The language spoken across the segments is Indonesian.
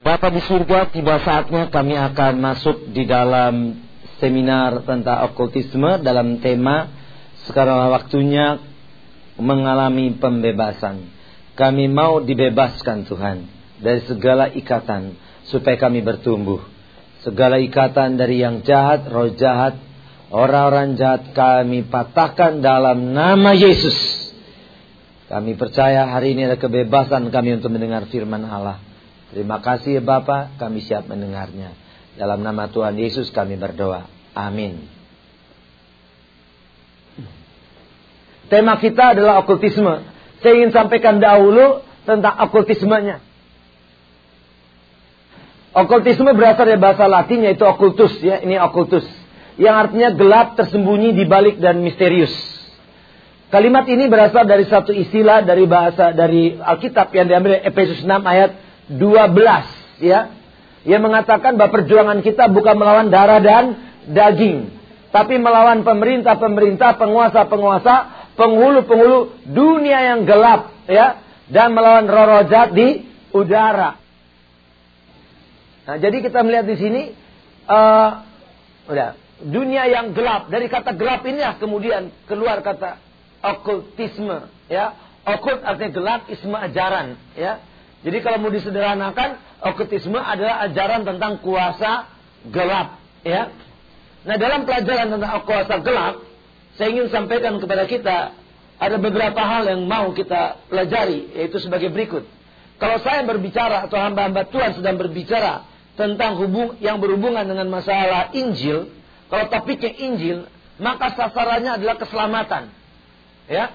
Bapa di surga, tiba saatnya kami akan masuk di dalam seminar tentang okultisme dalam tema sekarang waktunya mengalami pembebasan. Kami mau dibebaskan Tuhan dari segala ikatan supaya kami bertumbuh. Segala ikatan dari yang jahat, roh jahat, orang-orang jahat kami patahkan dalam nama Yesus. Kami percaya hari ini ada kebebasan kami untuk mendengar firman Allah. Terima kasih Bapa, kami siap mendengarnya. Dalam nama Tuhan Yesus kami berdoa. Amin. Tema kita adalah okultisme. Saya ingin sampaikan dahulu tentang okultismenya. Okultisme berasal dari bahasa Latin yaitu occultus, ya, ini occultus, yang artinya gelap, tersembunyi, dibalik dan misterius. Kalimat ini berasal dari satu istilah dari Alkitab yang diambil dari Efesus 6 ayat 12, ya. Yang mengatakan bahwa perjuangan kita bukan melawan darah dan daging, tapi melawan pemerintah-pemerintah, penguasa-penguasa, penghulu-penghulu dunia yang gelap, ya, dan melawan roh-roh jahat di udara. Nah, jadi kita melihat di sini dunia yang gelap. Dari kata gelap ini kemudian keluar kata okultisme, ya. Okult artinya gelap, isme ajaran, ya. Jadi kalau mau disederhanakan, okultisme adalah ajaran tentang kuasa gelap, ya. Nah, dalam pelajaran tentang kuasa gelap, saya ingin sampaikan kepada kita ada beberapa hal yang mau kita pelajari, yaitu sebagai berikut. Kalau saya berbicara atau hamba-hamba Tuhan sedang berbicara tentang yang berhubungan dengan masalah Injil, kalau topiknya Injil, maka sasarannya adalah keselamatan, ya.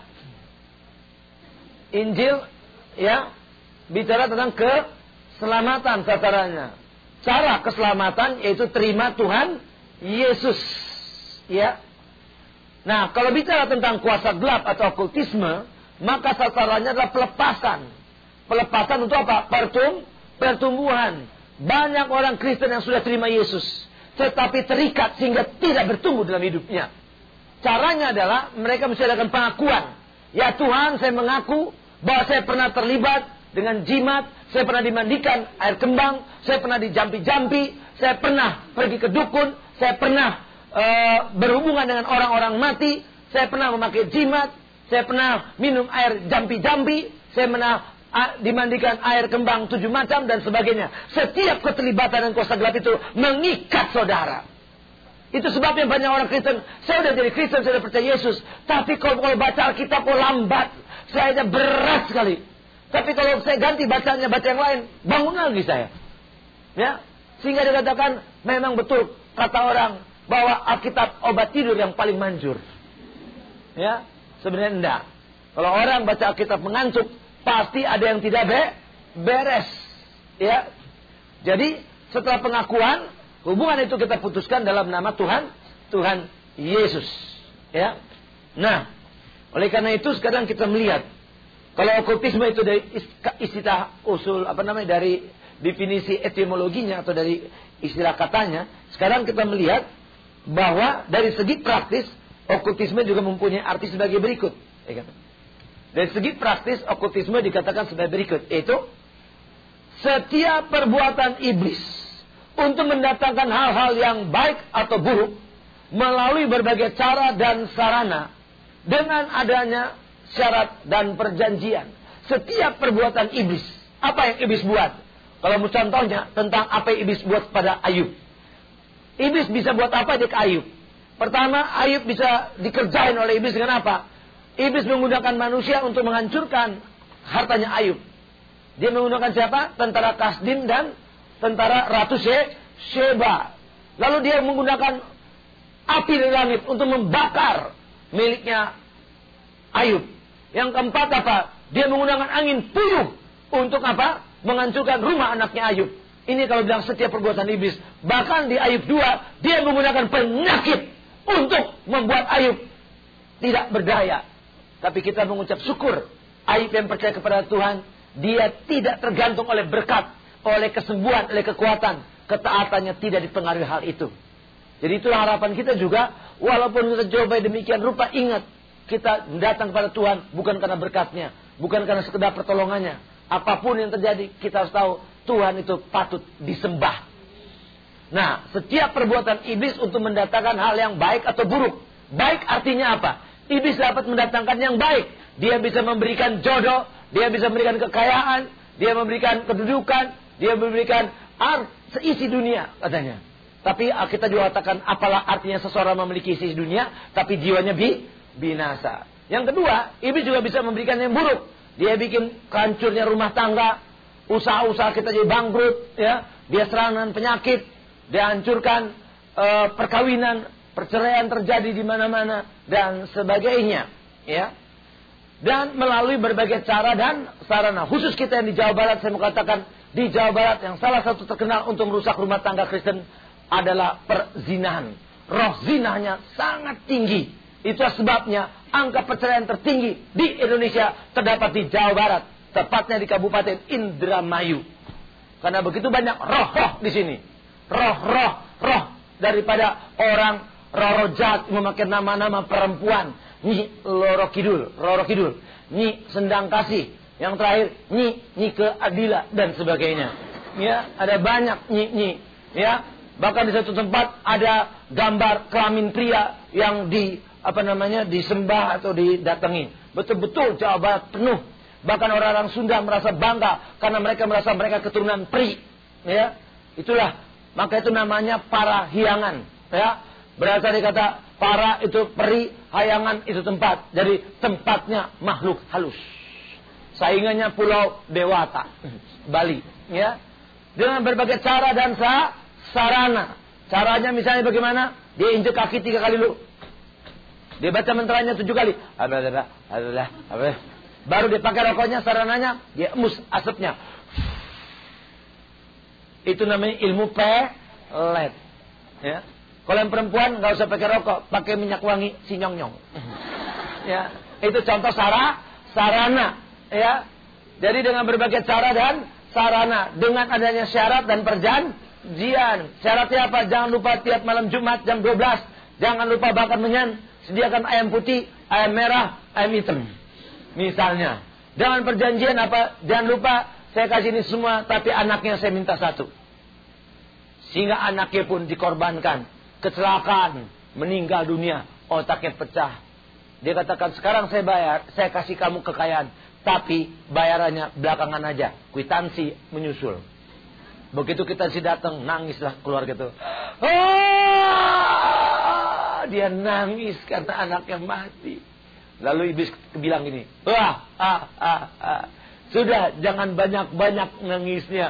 Injil, ya, bicara tentang keselamatan sasarannya. Cara keselamatan yaitu terima Tuhan Yesus, ya. Nah, kalau bicara tentang kuasa gelap atau okultisme, maka sasarannya adalah pelepasan. Pelepasan untuk apa? Pertumbuhan. Banyak orang Kristen yang sudah terima Yesus, tetapi terikat sehingga tidak bertumbuh dalam hidupnya. Caranya adalah mereka mesti adakan pengakuan. Ya Tuhan, saya mengaku bahwa saya pernah terlibat dengan jimat, saya pernah dimandikan air kembang, saya pernah dijampi-jampi, saya pernah pergi ke dukun, saya pernah berhubungan dengan orang-orang mati, saya pernah memakai jimat, saya pernah minum air jampi-jampi, saya pernah dimandikan air kembang 7 macam dan sebagainya. Setiap keterlibatan dan kuasa gelap itu mengikat saudara. Itu sebabnya banyak orang Kristen, saya sudah jadi Kristen, saya sudah percaya Yesus, tapi kalau baca Alkitab kok lambat, saya aja berat sekali. Tapi kalau saya ganti bacanya, baca yang lain, bangun lagi saya. Ya, sehingga dikatakan memang betul kata orang bahwa Alkitab obat tidur yang paling manjur. Ya, sebenarnya enggak. Kalau orang baca Alkitab mengantuk, pasti ada yang tidak beres. Ya. Jadi setelah pengakuan, hubungan itu kita putuskan dalam nama Tuhan Yesus. Ya. Nah, oleh karena itu sekarang kita melihat kalau okultisme itu dari istilah usul dari definisi etimologinya atau dari istilah katanya, sekarang kita melihat bahwa dari segi praktis okultisme juga mempunyai arti sebagai berikut. Ya kan? Dari segi praktis okultisme dikatakan sebagai berikut, yaitu setiap perbuatan iblis untuk mendatangkan hal-hal yang baik atau buruk melalui berbagai cara dan sarana dengan adanya syarat dan perjanjian. Setiap perbuatan iblis, apa yang iblis buat? Kalau contohnya tentang apa yang iblis buat pada Ayub. Iblis bisa buat apa di Ayub? Pertama, Ayub bisa dikerjain oleh iblis dengan apa? Iblis menggunakan manusia untuk menghancurkan hartanya Ayub. Dia menggunakan siapa? Tentara Kasdim dan tentara Ratu Sheba. Lalu dia menggunakan api dari langit untuk membakar miliknya Ayub. Yang keempat apa? Dia menggunakan angin puyuh untuk apa? Menghancurkan rumah anaknya Ayub. Ini kalau bilang setiap perbuatan iblis. Bahkan di Ayub 2, dia menggunakan penyakit untuk membuat Ayub tidak berdaya. Tapi kita mengucap syukur. Ayub yang percaya kepada Tuhan, dia tidak tergantung oleh berkat, oleh kesembuhan, oleh kekuatan. Ketaatannya tidak dipengaruhi hal itu. Jadi itulah harapan kita juga. Walaupun kita coba demikian rupa, ingat, kita datang kepada Tuhan bukan karena berkatnya, bukan karena sekedar pertolongannya. Apapun yang terjadi, kita harus tahu Tuhan itu patut disembah. Nah, setiap perbuatan iblis untuk mendatangkan hal yang baik atau buruk. Baik artinya apa? Iblis dapat mendatangkan yang baik. Dia bisa memberikan jodoh, dia bisa memberikan kekayaan, dia memberikan kedudukan, dia memberikan seisi dunia katanya. Tapi kita juga katakan apalah artinya seseorang memiliki isi dunia tapi jiwanya binasa. Yang kedua, iblis juga bisa memberikan yang buruk. Dia bikin hancurnya rumah tangga, usaha-usaha kita jadi bangkrut, ya. Dia serangan penyakit, dia hancurkan perkawinan, perceraian terjadi di mana-mana dan sebagainya, ya. Dan melalui berbagai cara dan sarana. Khusus kita yang di Jawa Barat, saya mau katakan di Jawa Barat yang salah satu terkenal untuk merusak rumah tangga Kristen adalah perzinahan. Roh zinahnya sangat tinggi. Itulah sebabnya angka perceraian tertinggi di Indonesia terdapat di Jawa Barat, tepatnya di Kabupaten Indramayu. Karena begitu banyak roh-roh di sini. Roh daripada orang roh jahat memakai nama-nama perempuan. Nyi Loro Kidul, Nyi Sendang Kasih. Yang terakhir Nyi Keadilan dan sebagainya. Ya, ada banyak nyi. Ya, bahkan di satu tempat ada gambar kelamin pria yang disembah atau didatangi. Betul-betul Jawa Barat penuh. Bahkan orang-orang Sunda merasa bangga karena mereka merasa mereka keturunan peri. Ya, itulah maka itu namanya parahiangan. Ya, berasal dari kata para itu peri, hayangan itu tempat. Jadi tempatnya makhluk halus. Saingannya Pulau Dewata, Bali. Ya, dengan berbagai cara dan sarana. Caranya misalnya bagaimana? Dia injek kaki 3 kali dulu. Dia baca mantranya 7 kali. Baru dia pakai rokoknya, sarananya dia emus asapnya. Itu namanya ilmu pelet. Ya. Kalau yang perempuan nggak usah pakai rokok, pakai minyak wangi si nyong-nyong. Ya, itu contoh sarana. Ya. Jadi dengan berbagai cara dan sarana, dengan adanya syarat dan perjanjian. Syaratnya apa? Jangan lupa tiap malam Jumat jam 12. Jangan lupa bakar menyan. Sediakan ayam putih, ayam merah, ayam hitam. Misalnya. Dengan perjanjian apa? Jangan lupa saya kasih ini semua, tapi anaknya saya minta 1. Sehingga anaknya pun dikorbankan. Kecelakaan, meninggal dunia, otaknya pecah. Dia katakan, sekarang saya bayar, saya kasih kamu kekayaan. Tapi bayarannya belakangan aja. Kwitansi menyusul. Begitu kwitansi datang, nangislah keluarga itu. Dia nangis karena anaknya mati. Lalu iblis bilang gini, sudah jangan banyak-banyak nangisnya.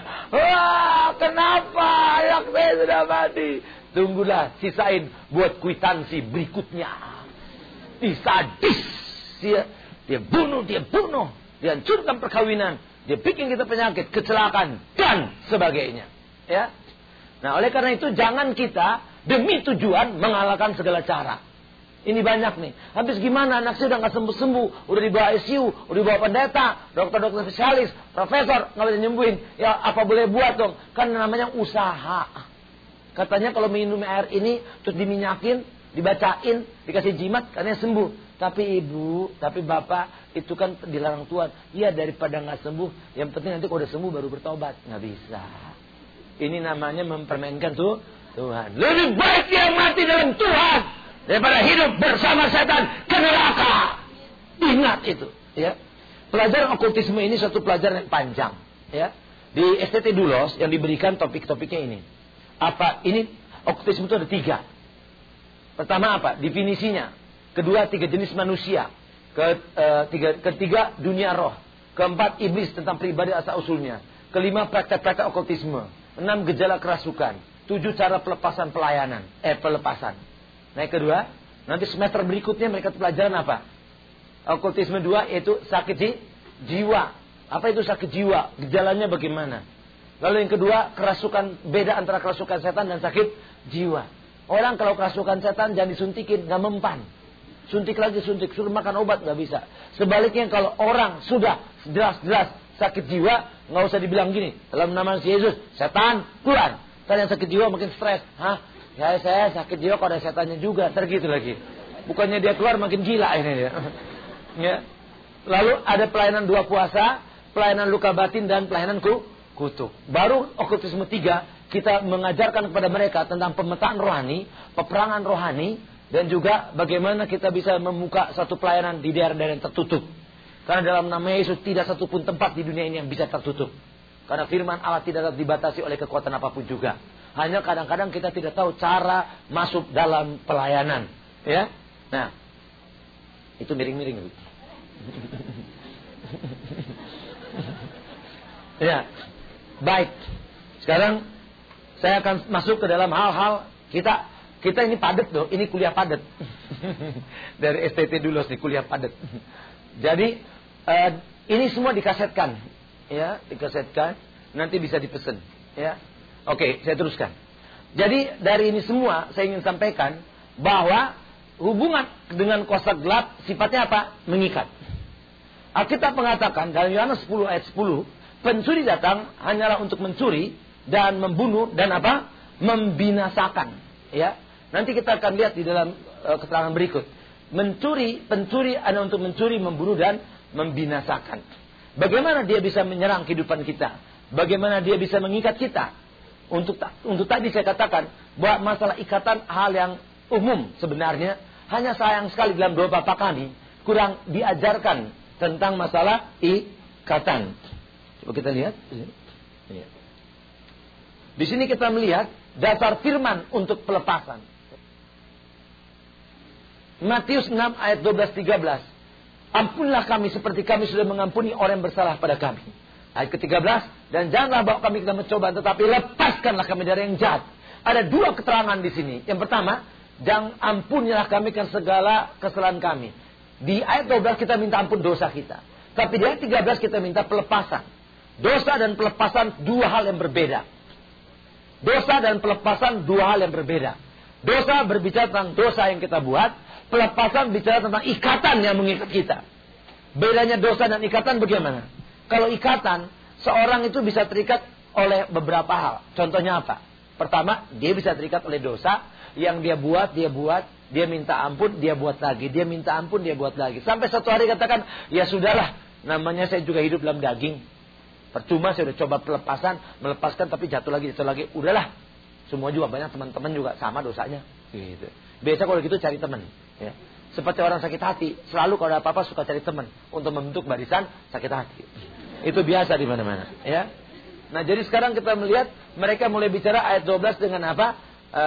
Kenapa anak saya sudah mati? Tunggulah, sisain buat kwitansi berikutnya. Disadis. Dia bunuh. Dia hancurkan perkawinan. Dia bikin kita penyakit, kecelakaan, dan sebagainya. Ya. Nah, oleh karena itu jangan kita demi tujuan mengalahkan segala cara. Ini banyak nih. Habis gimana anak saya udah gak sembuh-sembuh. Udah dibawa ICU, udah dibawa pendeta, dokter-dokter spesialis, profesor, gak bisa nyembuhin. Ya apa boleh buat dong? Kan namanya usaha. Katanya kalau minum air ini, terus diminyakin, dibacain, dikasih jimat, katanya sembuh. Tapi ibu, tapi bapak, itu kan dilarang Tuhan. Iya daripada gak sembuh, yang penting nanti kalau udah sembuh baru bertobat. Gak bisa. Ini namanya mempermainkan Tuhan. Lebih baik dia mati dalam Tuhan daripada hidup bersama setan ke neraka. Ingat itu, ya. Pelajaran okultisme ini satu pelajaran yang panjang, ya. Di STT Dulos yang diberikan topik-topiknya ini. Apa? Ini okultisme itu ada 3. Pertama apa? Definisinya. Kedua, 3 jenis manusia. Ketiga, dunia roh. Keempat, iblis tentang pribadi asal usulnya. Kelima, praktek-praktek okultisme. 6, gejala kerasukan. 7, cara pelepasan pelepasan. Nah, yang kedua, nanti semester berikutnya mereka pelajaran apa? Okultisme 2 yaitu sakit jiwa. Apa itu sakit jiwa? Gejalanya bagaimana? Lalu yang kedua, kerasukan, beda antara kerasukan setan dan sakit jiwa. Orang kalau kerasukan setan jangan disuntikin, gak mempan. Suntik lagi, suruh makan obat gak bisa. Sebaliknya kalau orang sudah jelas-jelas sakit jiwa, gak usah dibilang gini, dalam nama Yesus, setan keluar. Kan yang sakit jiwa makin stres. Ya saya sakit jiwa kok ada setannya juga, tergitu lagi. Bukannya dia keluar makin gila ini dia. Ya. Lalu ada pelayanan 2 puasa, pelayanan luka batin dan pelayanan kutuk. Baru okkultisme 3 kita mengajarkan kepada mereka tentang pemetaan rohani, peperangan rohani, dan juga bagaimana kita bisa membuka satu pelayanan di daerah-daerah yang tertutup. Karena dalam nama Yesus tidak satupun tempat di dunia ini yang bisa tertutup. Karena firman Allah tidak dapat dibatasi oleh kekuatan apapun juga. Hanya kadang-kadang kita tidak tahu cara masuk dalam pelayanan. Ya, nah, itu miring-miring. Ya, baik. Sekarang saya akan masuk ke dalam hal-hal kita ini padat loh, ini kuliah padat. Dari STT dulu nih kuliah padat. Jadi ini semua dikasetkan, ya, dikasetkan, nanti bisa dipesan, ya. Oke, saya teruskan. Jadi dari ini semua saya ingin sampaikan bahwa hubungan dengan kuasa gelap sifatnya apa? Mengikat. Alkitab mengatakan dalam Yohanes 10 ayat 10, pencuri datang hanyalah untuk mencuri dan membunuh dan apa? Membinasakan. Ya, nanti kita akan lihat di dalam keterangan berikut. Pencuri hanya untuk mencuri, membunuh dan membinasakan. Bagaimana dia bisa menyerang kehidupan kita? Bagaimana dia bisa mengikat kita? Untuk tadi saya katakan bahwa masalah ikatan hal yang umum sebenarnya. Hanya sayang sekali dalam doa Bapa kami kurang diajarkan tentang masalah ikatan. Coba kita lihat. Di sini kita melihat dasar firman untuk pelepasan. Matius 6 ayat 12-13. Ampunilah kami seperti kami sudah mengampuni orang yang bersalah pada kami. Ayat ke-13, dan janganlah bawa kami ke dalam pencobaan, tetapi lepaskanlah kami dari yang jahat. Ada dua keterangan di sini. Yang pertama, jangan ampunilah kami kan segala kesalahan kami. Di ayat 12 kita minta ampun dosa kita. Tapi di ayat 13 kita minta pelepasan. Dosa dan pelepasan dua hal yang berbeda. Dosa dan pelepasan dua hal yang berbeda. Dosa berbicara tentang dosa yang kita buat. Pelepasan bicara tentang ikatan yang mengikat kita. Bedanya dosa dan ikatan bagaimana? Kalau ikatan, seorang itu bisa terikat oleh beberapa hal. Contohnya apa? Pertama, dia bisa terikat oleh dosa. Yang dia buat, dia minta ampun, dia buat lagi. Dia minta ampun, dia buat lagi. Sampai satu hari katakan, ya sudahlah, namanya saya juga hidup dalam daging. Percuma saya udah coba melepaskan tapi jatuh lagi. Udahlah, semua juga banyak teman-teman juga sama dosanya. Gitu. Biasa kalau gitu cari teman. Ya. Seperti orang sakit hati, selalu kalau ada apa-apa suka cari teman untuk membentuk barisan sakit hati. Itu biasa di mana-mana, ya. Nah, jadi sekarang kita melihat mereka mulai bicara ayat 12 dengan apa?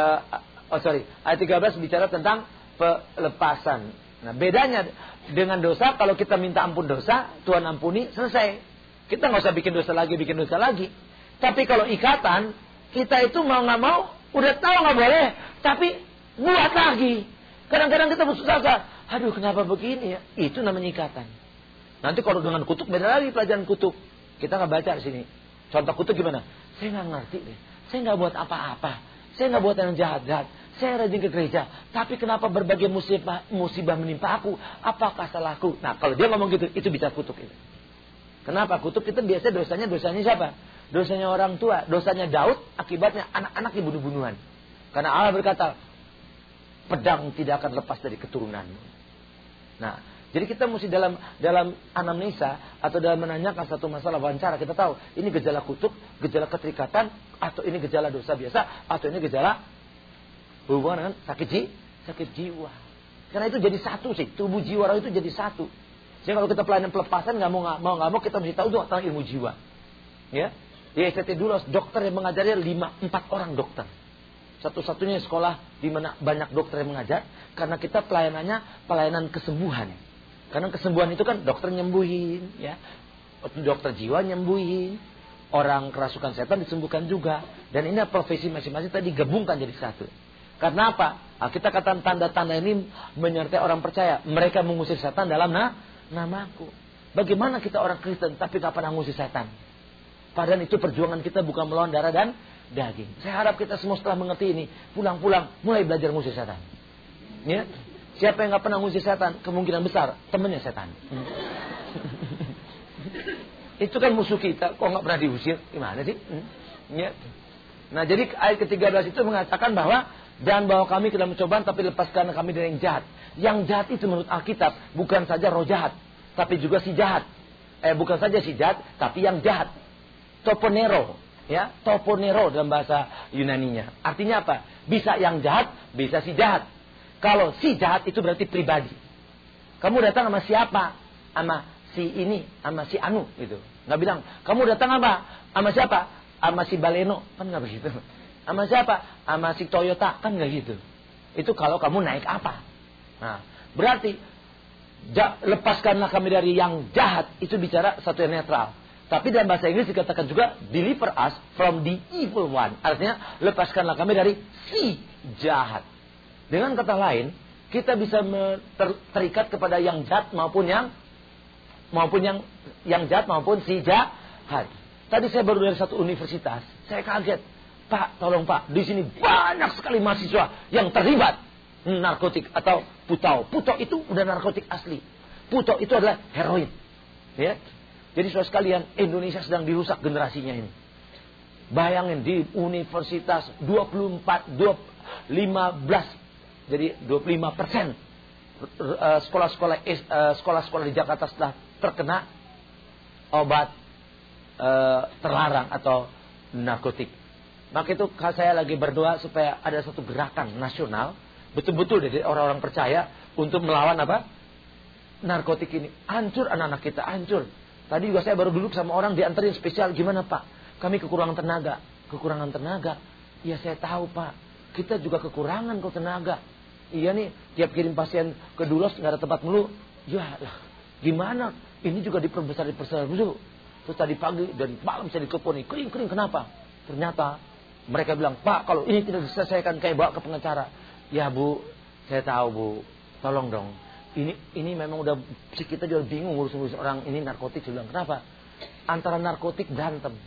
Ayat 13 bicara tentang pelepasan. Nah, bedanya dengan dosa, kalau kita minta ampun dosa, Tuhan ampuni, selesai. Kita nggak usah bikin dosa lagi. Tapi kalau ikatan, kita itu mau nggak mau, udah tahu nggak boleh, tapi buat lagi. Kadang-kadang kita bersusah, aduh kenapa begini ya? Itu namanya ikatan. Nanti kalau dengan kutuk beda lagi pelajaran kutuk. Kita nggak baca di sini. Contoh kutuk gimana? Saya nggak ngerti deh. Saya nggak buat apa-apa. Saya nggak buat yang jahat-jahat. Saya rajin ke gereja. Tapi kenapa berbagai musibah menimpa aku? Apakah salahku? Nah kalau dia ngomong gitu, itu bisa kutuk itu. Kenapa kutuk? Kita biasanya dosanya siapa? Dosanya orang tua. Dosanya Daud, akibatnya anak-anak dibunuh-bunuhan. Karena Allah berkata, pedang tidak akan lepas dari keturunanmu. Nah, jadi kita mesti dalam anamnesa atau dalam menanyakan satu masalah wawancara, kita tahu ini gejala kutuk, gejala keterikatan, atau ini gejala dosa biasa, atau ini gejala hubungan dengan sakit jiwa. Karena itu jadi satu sih, tubuh jiwa itu jadi satu. Jadi kalau kita pelayanan pelepasan nggak mau kita mesti tahu tentang ilmu jiwa. Ya, di STT dulu dokter yang mengajarnya 4 orang dokter. Satu-satunya sekolah di mana banyak dokter yang mengajar, karena kita pelayanan kesembuhan. Karena kesembuhan itu kan dokter nyembuhin, ya. Dokter jiwa nyembuhin, orang kerasukan setan disembuhkan juga. Dan ini profesi masing-masing tadi digabungkan jadi satu. Karena apa? Kita katakan tanda-tanda ini menyertai orang percaya. Mereka mengusir setan dalam namaku. Bagaimana kita orang Kristen tapi tak pernah mengusir setan? Padahal itu perjuangan kita bukan melawan darah dan daging. Saya harap kita semua setelah mengerti ini, pulang-pulang mulai belajar mengusir setan. Ya? Siapa yang nggak pernah ngusir setan, kemungkinan besar temannya setan. Itu kan musuh kita, kok nggak pernah diusir? Gimana sih? Ya. Nah, jadi ayat ke-13 itu mengatakan bahwa jangan bawa kami ke dalam cobaan, tapi lepaskan kami dari yang jahat. Yang jahat itu menurut Alkitab bukan saja roh jahat, tapi juga si jahat. Bukan saja si jahat, tapi yang jahat. toponero, ya, toponero dalam bahasa Yunaninya. Artinya apa? Bisa yang jahat, bisa si jahat. Kalau si jahat itu berarti pribadi. Kamu datang sama siapa? Sama si ini, sama si Anu gitu. Nggak bilang, kamu datang apa? Sama siapa? Sama si Baleno, kan nggak begitu. Sama siapa? Sama si Toyota, kan nggak gitu. Itu kalau kamu naik apa? Nah, berarti lepaskanlah kami dari yang jahat, itu bicara satu yang netral. Tapi dalam bahasa Inggris dikatakan juga deliver us from the evil one. Artinya lepaskanlah kami dari si jahat. Dengan kata lain, kita bisa terikat kepada yang jahat maupun yang jahat maupun si jahat. Tadi saya baru dari satu universitas, saya kaget. Pak, tolong Pak, di sini banyak sekali mahasiswa yang terlibat narkotik atau putau. Putau itu udah narkotik asli. Putau itu adalah heroin. Ya. Jadi saudara sekalian, Indonesia sedang dirusak generasinya ini. Bayangin di universitas 15 jadi 25% sekolah-sekolah di Jakarta setelah terkena obat terlarang atau narkotik. Maka itu saya lagi berdoa supaya ada satu gerakan nasional betul-betul dari orang-orang percaya untuk melawan apa? Narkotik ini. Hancur anak-anak kita, hancur. Tadi juga saya baru duduk sama orang diantarin spesial. Gimana Pak? Kami kekurangan tenaga. Kekurangan tenaga? Ya saya tahu Pak. Kita juga kekurangan kok tenaga. Iya nih, tiap kirim pasien ke Dulos nggak ada tempat mulu. Ya lah, gimana? Ini juga diperbesar dulu. Terus tadi pagi dan malam saya ditelepon, kering. Kenapa? Ternyata mereka bilang, Pak kalau ini tidak diselesaikan kayak bawa ke pengacara. Ya Bu, saya tahu Bu. Tolong dong. Ini memang udah kita juga bingung ngurus orang ini narkotik. Saya bilang, kenapa? Antara narkotik berantem.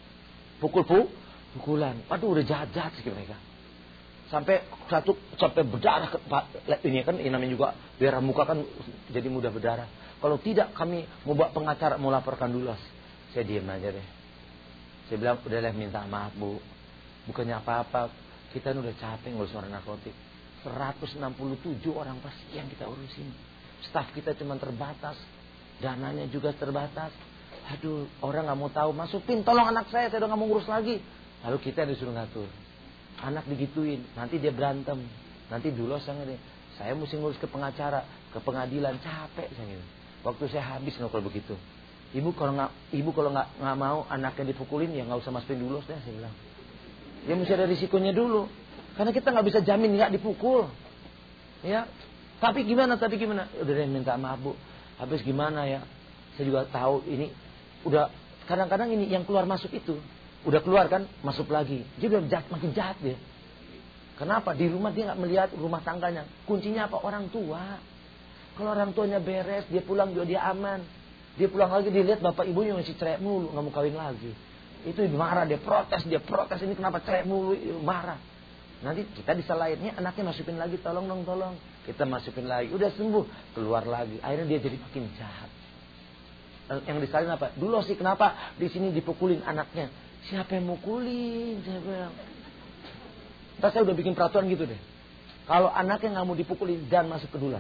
Pukulan. Waduh udah jahat sih mereka. Sampai berdarah. Ini kan ini namanya juga daerah muka kan jadi mudah berdarah. Kalau tidak kami mau bawa pengacara, mau laporkan Dulos. Saya diam aja deh. Saya bilang udahlah minta maaf Bu. Bukannya apa-apa. Kita udah capek ngurus orang narkotik. 167 orang pasien kita urusin. Staf kita cuma terbatas. Dananya juga terbatas. Aduh, orang gak mau tahu. Masukin, tolong anak saya udah gak mau ngurus lagi. Lalu kita disuruh ngatur. Anak digituin, nanti dia berantem. Nanti Dulos saya mesti ngurus ke pengacara, ke pengadilan, capek saya. Waktu saya habis kalau begitu. Ibu kalau nggak mau anaknya dipukulin ya nggak usah masukin Dulos deh, saya bilang. Ya mesti ada risikonya dulu. Karena kita nggak bisa jamin nggak dipukul. Ya. Tapi gimana? Udah deh minta maaf Bu. Habis gimana ya? Saya juga tahu ini udah kadang-kadang ini yang keluar masuk itu udah keluar kan masuk lagi. Dia udah makin jahat dia. Kenapa? Di rumah dia nggak melihat rumah tangganya. Kuncinya apa? Orang tua. Kalau orang tuanya beres, dia pulang juga dia aman. Dia pulang lagi dia lihat bapak ibunya masih cerai mulu, nggak mau kawin lagi. Itu marah, dia protes ini kenapa cerai mulu, marah. Nanti kita disalahin, anaknya masukin lagi, tolong. Kita masukin lagi, udah sembuh, keluar lagi. Akhirnya dia jadi makin jahat. Yang disalahin apa? Dulu sih kenapa di sini dipukulin anaknya? Siapa yang mukulin? Saya bilang. Ntar saya udah bikin peraturan gitu deh. Kalau anaknya nggak mau dipukulin, jangan masuk ke Dulos.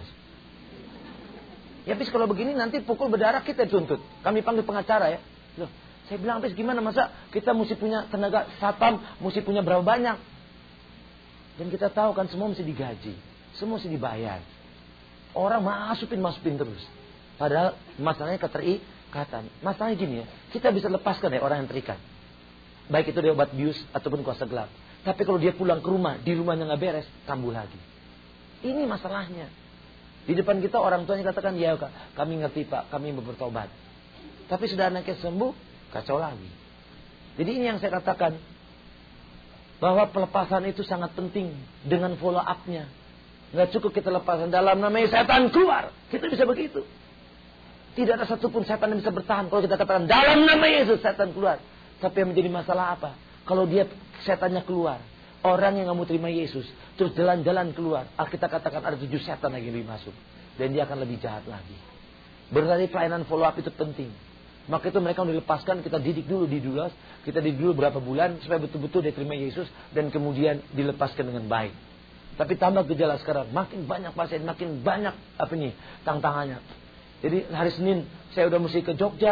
Ya habis kalau begini nanti pukul berdarah kita tuntut. Kami panggil pengacara ya. Loh, saya bilang habis gimana masa kita mesti punya tenaga satpam, mesti punya berapa banyak? Dan kita tahu kan semua mesti digaji, semua mesti dibayar. Orang masukin terus. Padahal masalahnya keterikatan. Masalahnya gini ya, kita bisa lepaskan ya orang yang terikat. Baik itu dia obat bius ataupun kuasa gelap. Tapi kalau dia pulang ke rumah, di rumahnya nggak beres, kambuh lagi. Ini masalahnya. Di depan kita orang tuanya katakan, ya kami ngerti Pak, kami mau bertobat. Tapi sudah anaknya sembuh, kacau lagi. Jadi ini yang saya katakan, bahwa pelepasan itu sangat penting dengan follow up-nya. Nggak cukup kita lepasan dalam namanya setan keluar. Kita bisa begitu. Tidak ada satupun setan yang bisa bertahan kalau kita katakan dalam nama Yesus setan keluar. Tapi yang menjadi masalah apa? Kalau dia setannya keluar, orang yang nggak mau terima Yesus terus jalan-jalan keluar, kita katakan ada 7 setan lagi yang masuk dan dia akan lebih jahat lagi. Berarti pelayanan follow up itu penting. Maka itu mereka dilepaskan, kita didik dulu di Dulos, kita didik dulu berapa bulan supaya betul-betul dia terima Yesus dan kemudian dilepaskan dengan baik. Tapi tambah gejala sekarang, makin banyak pasien, makin banyak tantangannya. Jadi hari Senin saya udah mesti ke Jogja,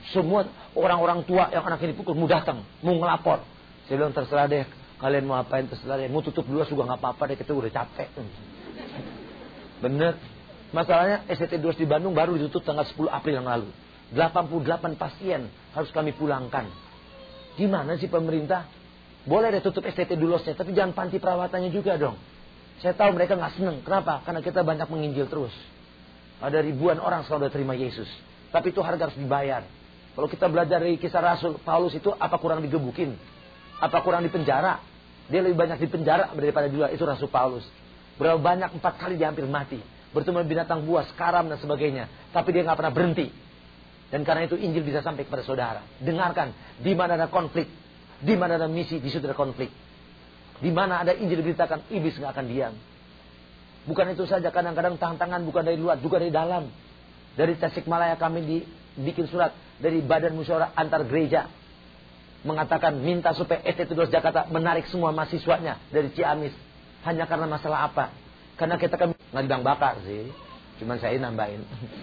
Semua orang-orang tua yang anak ini pukul mau datang, mau ngelapor. Saya bilang terserah deh, kalian mau apain terserah deh. Mau tutup dulu juga nggak apa-apa deh, kita udah capek. Bener. Masalahnya STT 12 di Bandung baru ditutup tanggal 10 April yang lalu. 88 pasien harus kami pulangkan. Gimana sih pemerintah? Boleh deh tutup STT 12-nya, tapi jangan panti perawatannya juga dong. Saya tahu mereka nggak seneng. Kenapa? Karena kita banyak menginjil terus. Ada ribuan orang sekarang udah terima Yesus. Tapi itu harga harus dibayar. Kalau kita belajar dari kisah Rasul Paulus itu, apa kurang digebukin? Apa kurang dipenjara? Dia lebih banyak dipenjara daripada di luar. Itu Rasul Paulus. Berapa banyak, 4 kali dia hampir mati. Bertemu binatang buas, karam dan sebagainya. Tapi dia nggak pernah berhenti. Dan karena itu Injil bisa sampai kepada saudara. Dengarkan, di mana ada konflik, di mana ada misi, di situ ada konflik. Di mana ada Injil diberitakan, iblis nggak akan diam. Bukan itu saja, kadang-kadang tantangan bukan dari luar, juga dari dalam. Dari Tasikmalaya kami bikin surat dari Badan Musyawarah Antar Gereja. Mengatakan minta supaya STT 12 Jakarta menarik semua mahasiswanya dari Ciamis. Hanya karena masalah apa? Karena kita kan nggak bilang bakar sih. Cuman saya nambahin.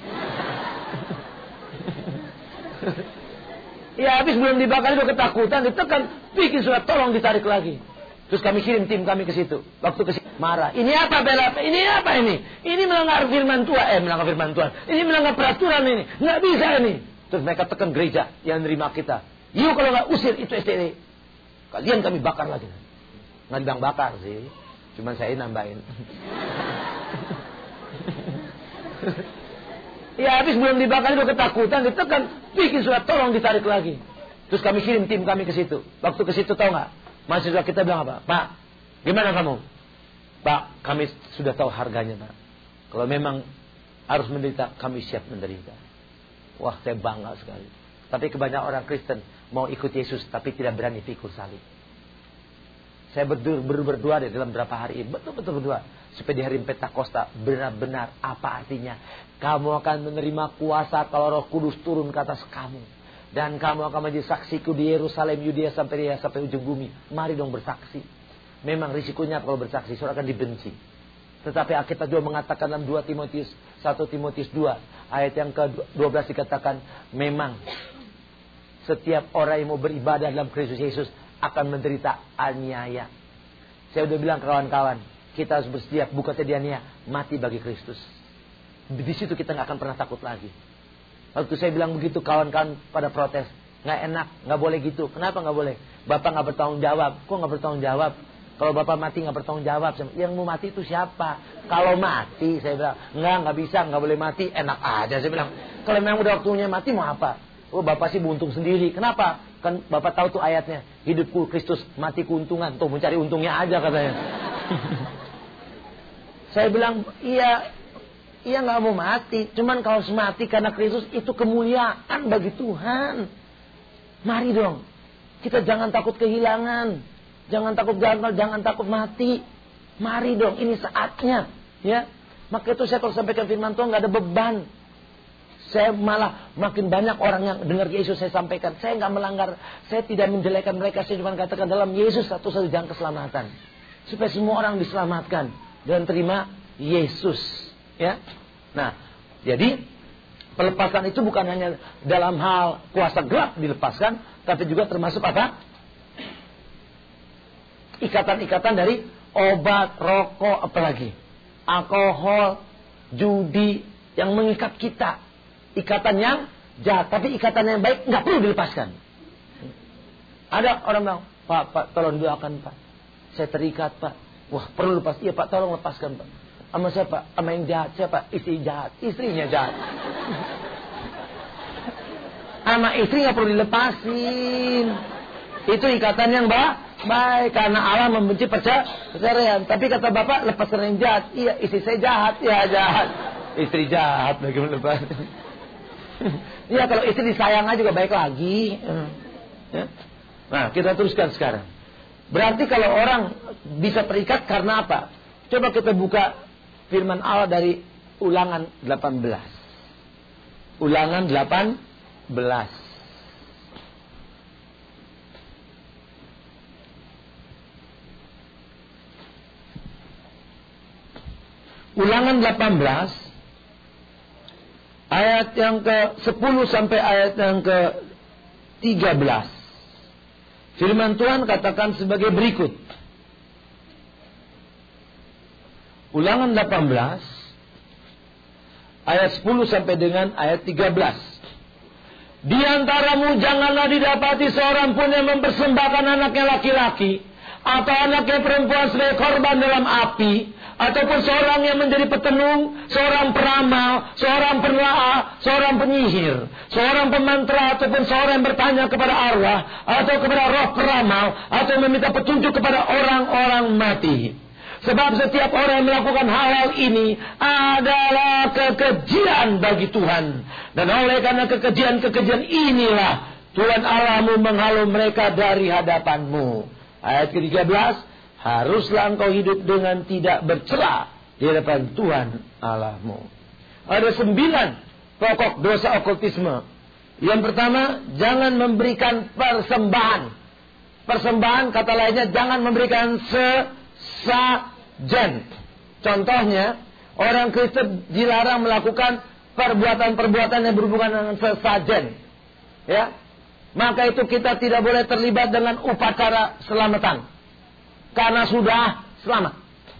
Ya habis belum dibakar itu ketakutan, ditekan, bikin surat tolong ditarik lagi. Terus kami kirim tim kami ke situ. Waktu ke situ marah. Ini apa bela? Ini apa ini? Ini melanggar firman Tuhan. Melanggar firman Tuhan. Ini melanggar peraturan ini. Nggak bisa ini. Terus mereka tekan gereja yang nerima kita. Yuk kalau nggak usir itu STT. Kalian kami bakar lagi. Nggak bilang bakar sih. Cuman saya nambahin. Ya habis belum dibakar itu ketakutan, ditekan, bikin surat tolong ditarik lagi. Terus kami kirim tim kami ke situ. Waktu ke situ tahu nggak? Mahasiswa kita bilang apa? Pak, gimana kamu? Pak, kami sudah tahu harganya, Pak. Kalau memang harus menderita, kami siap menderita. Wah, saya bangga sekali. Tapi kebanyakan orang Kristen mau ikut Yesus, tapi tidak berani pikul salib. Saya berdoa dalam beberapa hari ini, betul-betul berdoa. Supaya di hari Pentakosta benar-benar apa artinya. Kamu akan menerima kuasa kalau Roh Kudus turun ke atas kamu. Dan kamu akan menjadi saksiku di Yerusalem, Yudea sampai ujung bumi. Mari dong bersaksi. Memang risikonya kalau bersaksi, saudara akan dibenci. Tetapi Alkitab juga mengatakan dalam 1 Timotius 2, ayat yang ke-12 dikatakan, memang setiap orang yang mau beribadah dalam Kristus Yesus akan menderita aniaya. Saya udah bilang ke kawan-kawan, kita harus bersedia, bukan sedianya, mati bagi Kristus. Di situ kita nggak akan pernah takut lagi. Waktu saya bilang begitu, kawan-kawan pada protes. Nggak enak, nggak boleh gitu. Kenapa nggak boleh? Bapak nggak bertanggung jawab. Kok nggak bertanggung jawab? Kalau bapak mati nggak bertanggung jawab. Yang mau mati itu siapa? Kalau mati, saya bilang, nggak bisa, nggak boleh mati. Enak aja, saya bilang. Kalau memang udah waktunya mati, mau apa? Oh, bapak sih buntung sendiri. Kenapa? Kan bapak tahu tuh ayatnya. Hidupku Kristus, mati keuntungan. Tuh mencari untungnya aja katanya. Saya bilang, iya nggak mau mati. Cuman kalau mati karena Kristus itu kemuliaan bagi Tuhan. Mari dong. Kita jangan takut kehilangan. Jangan takut gagal, jangan takut mati. Mari dong, ini saatnya. Ya. Maka itu saya kalau sampaikan firman Tuhan nggak ada beban. Saya malah makin banyak orang yang dengar Yesus saya sampaikan. Saya nggak melanggar, saya tidak menjelekan mereka. Saya cuma katakan dalam Yesus satu-satu jalan keselamatan. Supaya semua orang diselamatkan dan terima Yesus. Ya, nah, jadi pelepasan itu bukan hanya dalam hal kuasa gelap dilepaskan, tapi juga termasuk apa? Ikatan-ikatan dari obat, rokok, apalagi alkohol, judi yang mengikat kita. Ikatan yang jahat, tapi ikatan yang baik nggak perlu dilepaskan. Ada orang bilang, Pak, tolong doakan Pak. Saya terikat Pak. Wah, perlu lepas. Iya Pak, tolong lepaskan Pak. Sama siapa? Sama yang jahat. Siapa? Istri jahat. Istrinya jahat. Sama istri nggak perlu dilepasin. Itu ikatan yang baik. Karena Allah membenci perceraian. Tapi kata bapak, lepaskan yang jahat. Iya, istri saya jahat. Ya jahat. Istri jahat. Bagaimana lepas? Iya, kalau istri disayang aja juga baik lagi. Ya. Nah, kita teruskan sekarang. Berarti kalau orang bisa terikat karena apa? Coba kita buka firman Allah dari Ulangan 18. Ulangan 18. Ulangan 18 ayat yang ke-10 sampai ayat yang ke-13. Firman Tuhan katakan sebagai berikut. Ulangan 18 ayat 10 sampai dengan ayat 13. Di antaramu janganlah didapati seorang pun yang mempersembahkan anaknya laki-laki atau anaknya perempuan sebagai korban dalam api, ataupun seorang yang menjadi petenung, seorang peramal, seorang penelaah, seorang penyihir, seorang pemantra, ataupun seorang yang bertanya kepada arwah atau kepada roh peramal, atau meminta petunjuk kepada orang-orang mati. Sebab setiap orang yang melakukan hal-hal ini adalah kekejian bagi Tuhan. Dan oleh karena kekejian-kekejian inilah Tuhan Allahmu menghalau mereka dari hadapanmu. Ayat ke-13, haruslah engkau hidup dengan tidak bercela di hadapan Tuhan Allahmu. Ada 9 pokok dosa okultisme. Yang pertama, jangan memberikan persembahan. Persembahan, kata lainnya, jangan memberikan sesajen. Contohnya, orang Kristen dilarang melakukan perbuatan-perbuatan yang berhubungan dengan sesajen. Ya, maka itu kita tidak boleh terlibat dengan upacara selamatan, karena sudah selamat.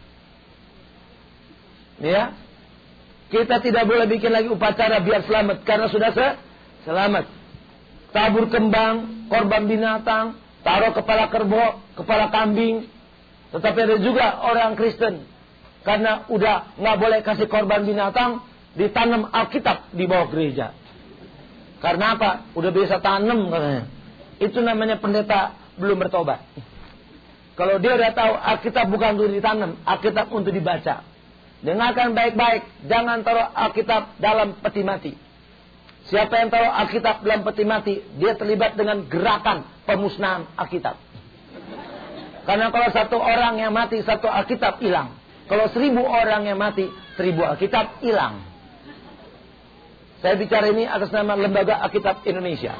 Ya, kita tidak boleh bikin lagi upacara biar selamat, karena sudah selamat. Tabur kembang, korban binatang, taruh kepala kerbau, kepala kambing. Tetapi ada juga orang Kristen, karena udah nggak boleh kasih korban binatang, ditanam Alkitab di bawah gereja. Karena apa? Udah biasa tanam katanya. Itu namanya pendeta belum bertobat. Kalau dia udah tahu Alkitab bukan untuk ditanam, Alkitab untuk dibaca. Dengarkan baik-baik, jangan taruh Alkitab dalam peti mati. Siapa yang taruh Alkitab dalam peti mati, dia terlibat dengan gerakan pemusnahan Alkitab. Karena kalau 1 orang yang mati, 1 Alkitab hilang. Kalau 1000 orang yang mati, 1000 Alkitab hilang. Saya bicara ini atas nama Lembaga Alkitab Indonesia.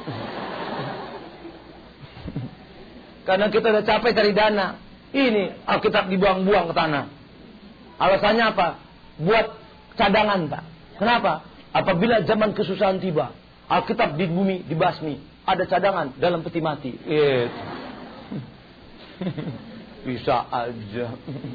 Karena kita udah capek cari dana. Ini Alkitab dibuang-buang ke tanah. Alasannya apa? Buat cadangan, Pak. Kenapa? Apabila zaman kesusahan tiba, Alkitab di bumi dibasmi, ada cadangan dalam peti mati. Bisa aja.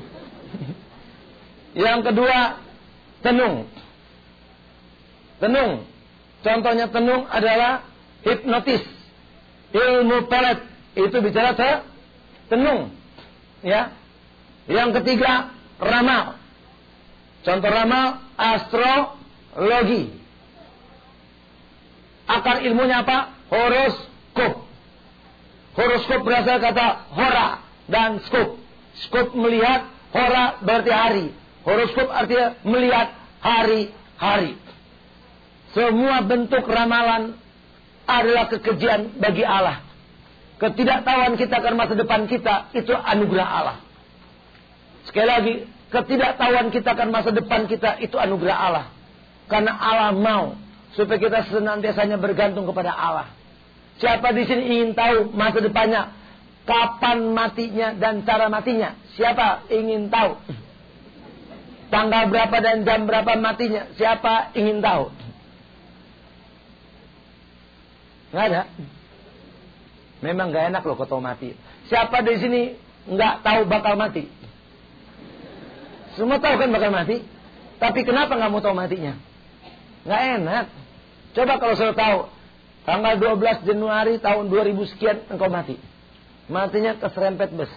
Yang kedua, tenung. Tenung. Contohnya tenung adalah hipnotis. Ilmu pelet. Itu bicara tenung. Ya. Yang ketiga, ramal. Contoh ramal, astrologi. Akar ilmunya apa? Horoskop. Horoskop berasal kata hora dan skop. Skop melihat, hora berarti hari. Horoskop artinya melihat hari-hari. Semua bentuk ramalan adalah kekejian bagi Allah. Ketidaktahuan kita akan masa depan kita, itu anugerah Allah. Sekali lagi, ketidaktahuan kita akan masa depan kita, itu anugerah Allah. Karena Allah mau supaya kita senantiasanya bergantung kepada Allah. Siapa di sini ingin tahu masa depannya, kapan matinya dan cara matinya? Siapa ingin tahu? Tanggal berapa dan jam berapa matinya? Siapa ingin tahu? Nggak ada. Memang nggak enak loh kalau tahu mati. Siapa di sini nggak tahu bakal mati? Semua tahu kan bakal mati. Tapi kenapa nggak mau tahu matinya? Nggak enak. Coba kalau saya tahu tanggal 12 Januari tahun 2000 sekian engkau mati. Matinya keserempet bus.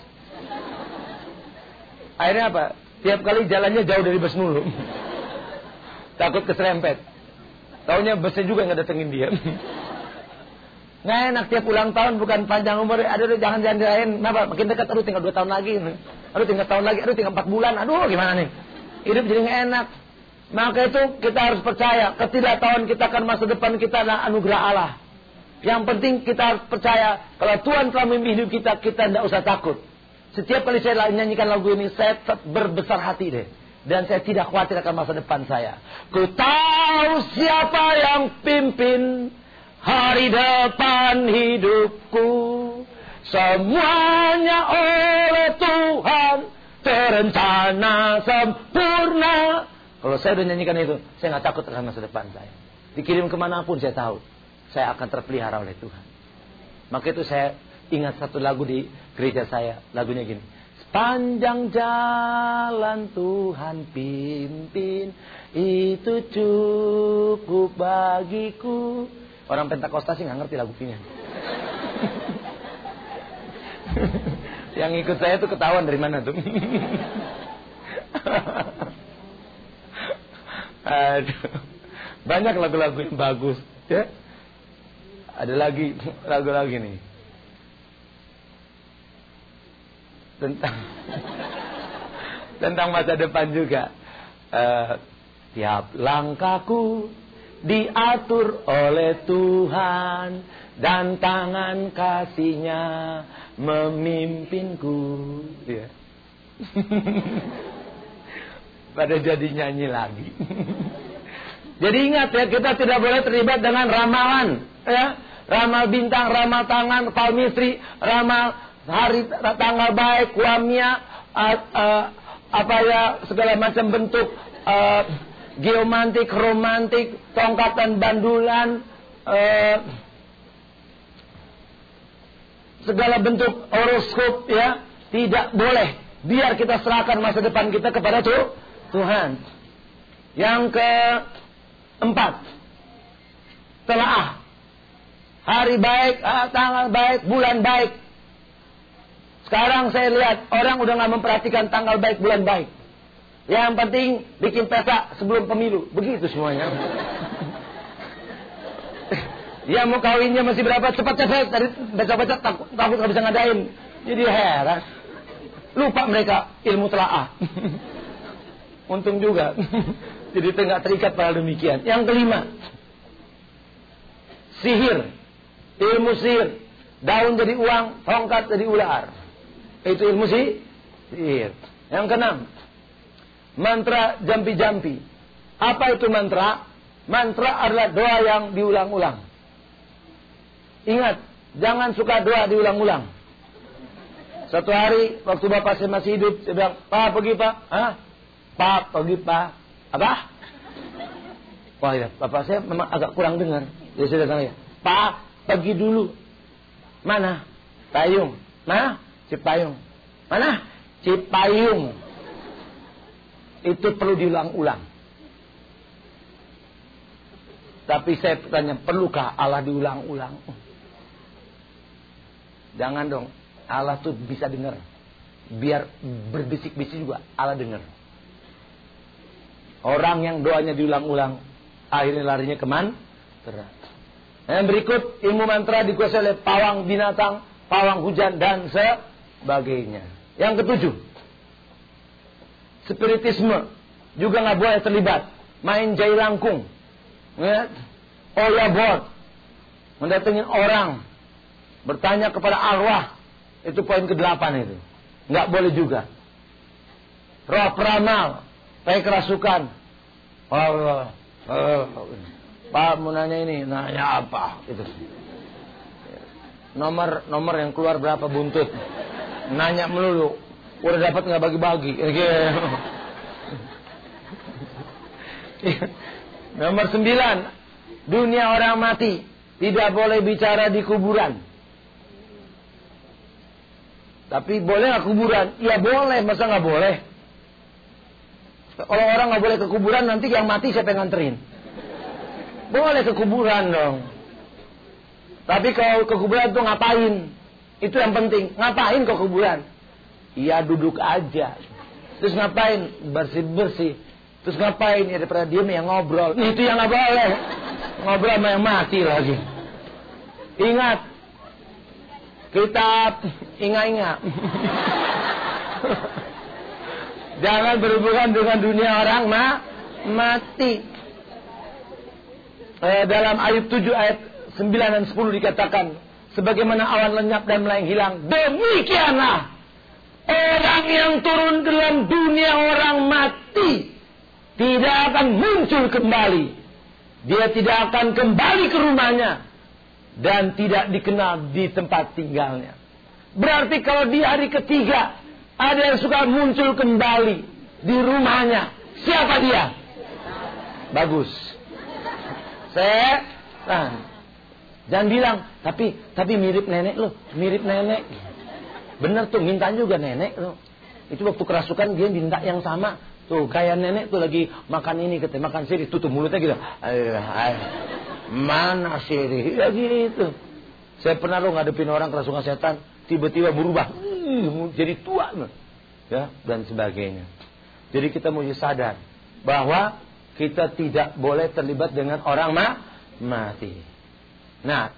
Akhirnya apa? Tiap kali jalannya jauh dari bus mulu. Takut keserempet. Taunya busnya juga nggak datengin dia. Nggak enak tiap ulang tahun, bukan panjang umur. Aduh jangan dirayain. Kenapa? Makin dekat. Aduh tinggal 2 tahun lagi. Aduh tinggal tahun lagi. Aduh tinggal 4 bulan. Aduh gimana nih? Hidup jadi nggak enak. Maka itu kita harus percaya. Ketidaktahuan kita akan masa depan kita adalah anugerah Allah. Yang penting kita harus percaya. Kalau Tuhan telah memimpin hidup kita, kita tidak usah takut. Setiap kali saya nyanyikan lagu ini, saya berbesar hati deh. Dan saya tidak khawatir akan masa depan saya. Ku tahu siapa yang pimpin hari depan hidupku. Semuanya oleh Tuhan terencana sempurna. Kalau saya udah nyanyikan itu, saya nggak takut akan masa depan saya. Dikirim kemanapun saya tahu saya akan terpelihara oleh Tuhan. Maka itu saya ingat satu lagu di gereja saya. Lagunya gini. Sepanjang jalan Tuhan pimpin, itu cukup bagiku. Orang Pentakosta sih gak ngerti lagu ini. Yang ikut saya tuh ketahuan dari mana tuh. Aduh. Banyak lagu-lagu yang bagus, ya. Ada lagi lagu nih tentang masa depan juga. Tiap langkahku diatur oleh Tuhan dan tangan kasih-Nya memimpinku. Ya. Pada jadi nyanyi lagi. Jadi ingat ya, kita tidak boleh terlibat dengan ramalan, ya. Ramal bintang, ramal tangan, palmistri, ramal hari tanggal baik, wamia, segala macam bentuk geomantik, romantik, tongkatan, bandulan, segala bentuk horoskop, ya, tidak boleh. Biar kita serahkan masa depan kita kepada Tuhan. Yang keempat, telaah. Hari baik, tanggal baik, bulan baik. Sekarang saya lihat orang udah gak memperhatikan tanggal baik, bulan baik. Yang penting bikin pesta sebelum pemilu. Begitu semuanya. Ya mau kawinnya masih berapa, cepat-cepat dari baca-baca takut gak bisa ngadain. Jadi heran. Lupa mereka ilmu telaah. Untung juga. Jadi nggak terikat pada demikian. Yang kelima, sihir. Ilmu sihir. Daun jadi uang, tongkat jadi ular. Itu ilmu sihir. Yang keenam, mantra jampi-jampi. Apa itu mantra? Mantra adalah doa yang diulang-ulang. Ingat, jangan suka doa diulang-ulang. Satu hari, waktu bapak saya masih hidup, saya bilang, Pak, pergi Pak. Hah? Pak, pergi Pak. Apa? Wah ya, bapak saya memang agak kurang dengar. Jadi saya datang ya, Pak, pergi dulu. Mana? Payung. Mana? Cipayung. Mana? Cipayung. Itu perlu diulang-ulang. Tapi saya bertanya, perlukah Allah diulang-ulang? Jangan dong. Allah tuh bisa dengar. Biar berbisik-bisik juga Allah dengar. Orang yang doanya diulang-ulang, akhirnya larinya keman? Yang berikut, ilmu mantra dikuasai oleh pawang binatang, pawang hujan, dan sebagainya. Yang ketujuh, spiritisme juga nggak boleh terlibat. Main jai langkung, oyabot, mendatangin orang, bertanya kepada arwah, itu poin ke-8 itu. Nggak boleh juga. Roh peramal, pakai kerasukan. Pak mau nanya ini, nanya apa? Itu. Nomor yang keluar berapa buntut? Nanya melulu. Udah dapat nggak bagi-bagi? Nomor 9, dunia orang mati tidak boleh bicara di kuburan. Tapi boleh nggak kuburan? Ya boleh, masa nggak boleh? Kalau orang nggak boleh ke kuburan, nanti yang mati siapa yang nganterin? Boleh ke kuburan dong. Tapi kalau ke kuburan tuh ngapain? Itu yang penting. Ngapain ke kuburan? Ya duduk aja. Terus ngapain? Bersih-bersih. Terus ngapain? Ya daripada diem yang ngobrol. Itu yang nggak boleh. Ngobrol sama yang mati lagi. Ingat. Kitab ingat-ingat. Jangan berhubungan dengan dunia orang mati. Dalam Ayub 7 ayat 9 dan 10 dikatakan, sebagaimana awan lenyap dan melayang hilang, demikianlah orang yang turun dalam dunia orang mati tidak akan muncul kembali. Dia tidak akan kembali ke rumahnya dan tidak dikenal di tempat tinggalnya. Berarti kalau di hari ketiga ada yang suka muncul kembali di rumahnya, siapa dia? Bagus. setan. Jangan bilang, tapi mirip nenek lo, mirip nenek. Bener tuh, minta juga nenek lo. Itu waktu kerasukan dia minta yang sama. Tuh kayak nenek tuh lagi makan ini, katanya makan sirih, tutup mulutnya gitu. Mana sirih? Ya gitu. Saya pernah lo ngadepin orang kerasukan setan, tiba-tiba berubah, jadi tua, ya dan sebagainya. Jadi kita mesti sadar bahwa kita tidak boleh terlibat dengan orang mati. Nah,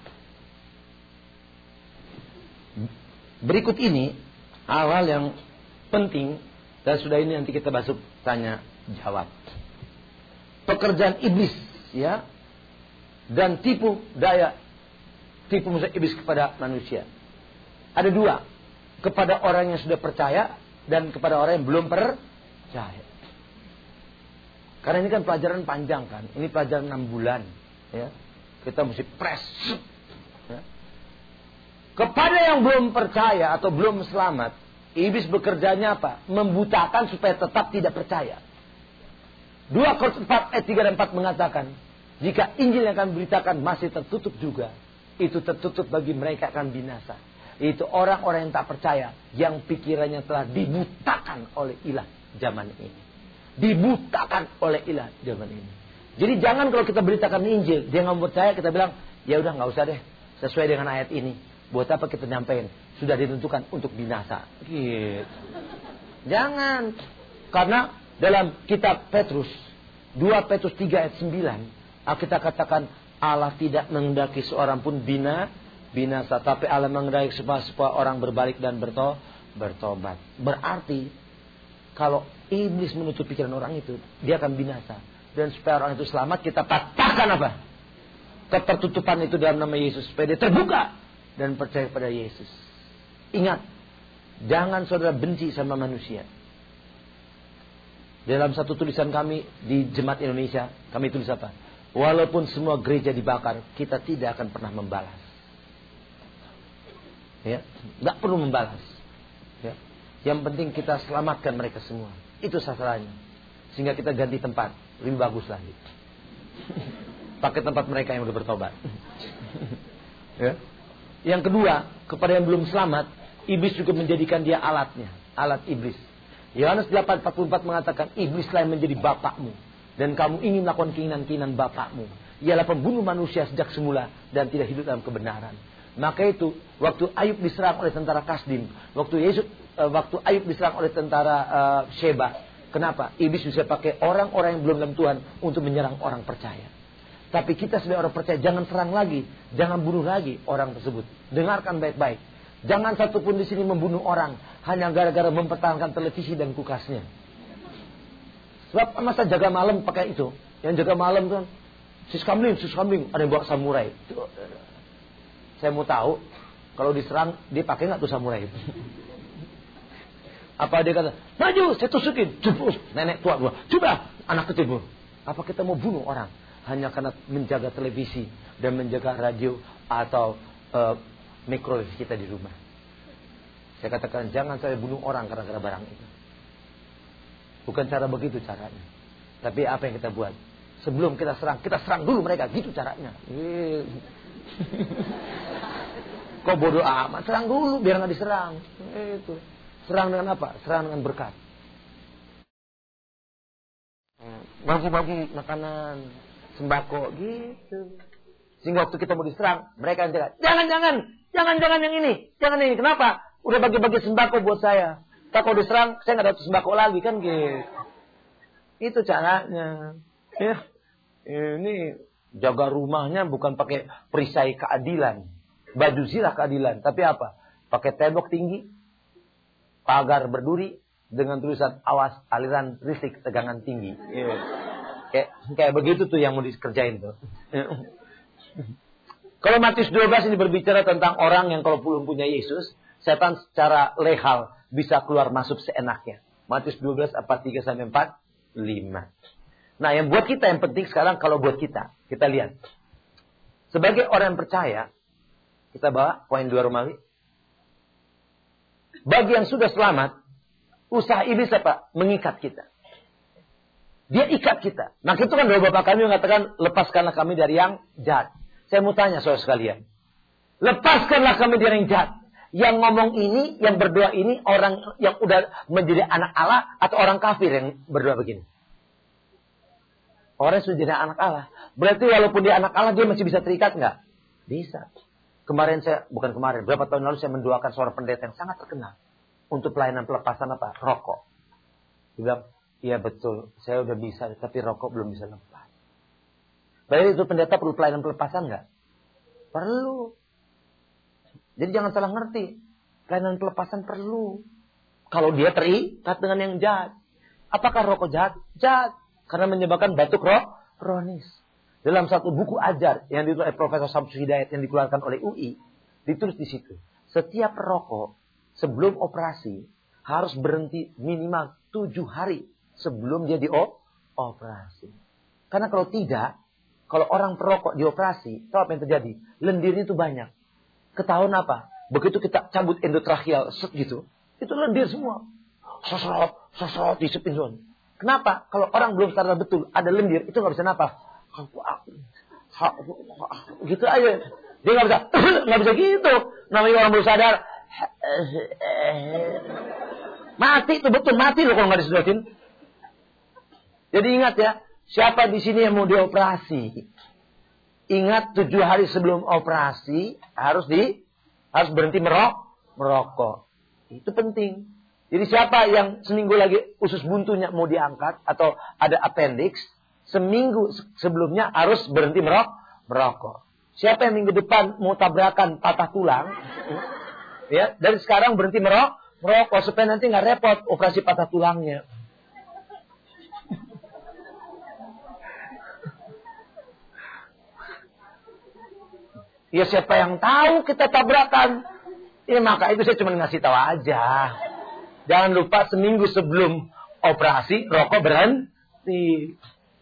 berikut ini hal-hal yang penting dan sudah ini nanti kita bahas tanya jawab. Pekerjaan iblis, ya, dan tipu musuh iblis kepada manusia. Ada dua, kepada orang yang sudah percaya dan kepada orang yang belum percaya. Karena ini kan pelajaran panjang kan, ini pelajaran 6 bulan, ya. Kita mesti press. Ya. Kepada yang belum percaya atau belum selamat, iblis bekerjanya apa? Membutakan supaya tetap tidak percaya. 2 Korintus 4 ayat 3 dan 4 mengatakan, jika Injil yang akan beritakan masih tertutup juga, itu tertutup bagi mereka akan binasa. Itu orang-orang yang tak percaya, yang pikirannya telah dibutakan oleh ilah zaman ini. Dibutakan oleh ilah zaman ini. Jadi jangan kalau kita beritakan Injil, dia nggak percaya, kita bilang, ya udah nggak usah deh, sesuai dengan ayat ini. Buat apa kita nyampein? Sudah ditentukan untuk binasa. Gitu. Jangan. Karena dalam kitab Petrus, 2 Petrus 3 ayat 9, kita katakan Allah tidak menghendaki seorang pun binasa, tapi Allah menghendaki supaya orang berbalik dan bertobat. Berarti kalau iblis menutup pikiran orang itu, dia akan binasa. Dan supaya orang itu selamat, kita patahkan apa? Ketertutupan itu dalam nama Yesus. Supaya dia terbuka dan percaya pada Yesus. Ingat, jangan saudara benci sama manusia. Dalam satu tulisan kami di Jemaat Indonesia, kami tulis apa? Walaupun semua gereja dibakar, kita tidak akan pernah membalas. Ya, nggak perlu membalas. Ya. Yang penting kita selamatkan mereka semua. Itu sasarannya. Sehingga kita ganti tempat. Lebih bagus lagi. Pakai tempat mereka yang sudah bertobat. Ya. Yang kedua, kepada yang belum selamat, iblis juga menjadikan dia alatnya. Alat iblis. Yohanes 8:44 mengatakan, iblislah yang menjadi bapakmu. Dan kamu ingin melakukan keinginan-keinginan bapakmu. Ialah pembunuh manusia sejak semula dan tidak hidup dalam kebenaran. Maka itu, waktu Ayub diserang oleh tentara Kasdim, waktu Ayub diserang oleh tentara Sheba, kenapa? Iblis bisa pakai orang-orang yang belum dalam Tuhan untuk menyerang orang percaya. Tapi kita sebagai orang percaya, jangan serang lagi, jangan bunuh lagi orang tersebut. Dengarkan baik-baik. Jangan satupun di sini membunuh orang hanya gara-gara mempertahankan televisi dan kulkasnya. Sebab masa jaga malam pakai itu? Yang jaga malam kan, sis kambing, ada yang bawa samurai. Saya mau tahu, kalau diserang dia pakai nggak tuh samurai itu? Apa dia kata, maju, saya tusukin, jebus, nenek tua gua, coba, anak kecil gua. Apa kita mau bunuh orang hanya karena menjaga televisi dan menjaga radio atau microwave kita di rumah? Saya katakan, jangan saya bunuh orang karena barang itu. Bukan cara begitu caranya. Tapi apa yang kita buat? Sebelum kita serang dulu mereka, gitu caranya. Kok bodoh amat, serang dulu biar nggak diserang. Itu. Serang dengan apa? Serang dengan berkat. Bagi-bagi makanan, sembako gitu. Sehingga waktu kita mau diserang, mereka yang jaga, jangan yang ini. Jangan ini. Kenapa? Udah bagi-bagi sembako buat saya. Tak kalau diserang, saya nggak dapat sembako lagi kan gitu. Itu caranya. Ya. Ini jaga rumahnya bukan pakai perisai keadilan, baju zirah keadilan, tapi apa? Pakai tembok tinggi, pagar berduri dengan tulisan awas aliran listrik tegangan tinggi. Kayak begitu tuh yang mau dikerjain tuh. Kalau Matius 12 ini berbicara tentang orang yang kalau belum punya Yesus, setan secara legal bisa keluar masuk seenaknya. Matius 12 ayat 3 sampai 4, 5. Nah, yang buat kita yang penting sekarang kalau buat kita lihat. Sebagai orang yang percaya, kita bawa poin 2 Romawi. Bagi yang sudah selamat, usaha iblis apa? Mengikat kita. Dia ikat kita. Maka itu kan doa Bapak kami mengatakan, lepaskanlah kami dari yang jahat. Saya mau tanya saudara sekalian. Lepaskanlah kami dari yang jahat. Yang ngomong ini, yang berdoa ini, orang yang udah menjadi anak Allah, atau orang kafir yang berdoa begini? Orang yang sudah jadi anak Allah. Berarti walaupun dia anak Allah, dia masih bisa terikat nggak? Bisa. Berapa tahun lalu saya mendoakan seorang pendeta yang sangat terkenal. Untuk pelayanan pelepasan apa? Rokok. Dia bilang, iya betul, saya udah bisa, tapi rokok belum bisa lepas. Berarti itu pendeta perlu pelayanan pelepasan nggak? Perlu. Jadi jangan salah ngerti. Pelayanan pelepasan perlu. Kalau dia terikat dengan yang jahat. Apakah rokok jahat? Jahat. Karena menyebabkan batuk kronis. Dalam satu buku ajar yang ditulis oleh Profesor Samsul Hidayat yang dikeluarkan oleh UI. Ditulis di situ. Setiap perokok sebelum operasi harus berhenti minimal 7 hari sebelum dia dioperasi. Karena kalau tidak, kalau orang perokok dioperasi, tahu apa yang terjadi? Lendirnya itu banyak. Ketahuan apa? Begitu kita cabut endotracheal gitu, itu lendir semua. Sosot, disepin semua. Kenapa? Kalau orang belum sadar betul ada lendir, itu nggak bisa napas. Gitu aja. Dia nggak bisa gitu. Namanya orang belum sadar. Mati itu betul mati loh kalau nggak disedotin. Jadi ingat ya, siapa di sini yang mau dioperasi? Ingat 7 hari sebelum operasi harus berhenti merokok. Itu penting. Jadi siapa yang seminggu lagi usus buntunya mau diangkat atau ada appendix, seminggu sebelumnya harus berhenti merokok. Siapa yang minggu depan mau tabrakan patah tulang, ya dari sekarang berhenti merokok supaya nanti nggak repot operasi patah tulangnya. Ya siapa yang tahu kita tabrakan? Ya maka itu saya cuma ngasih tahu aja. Jangan lupa seminggu sebelum operasi rokok berhenti.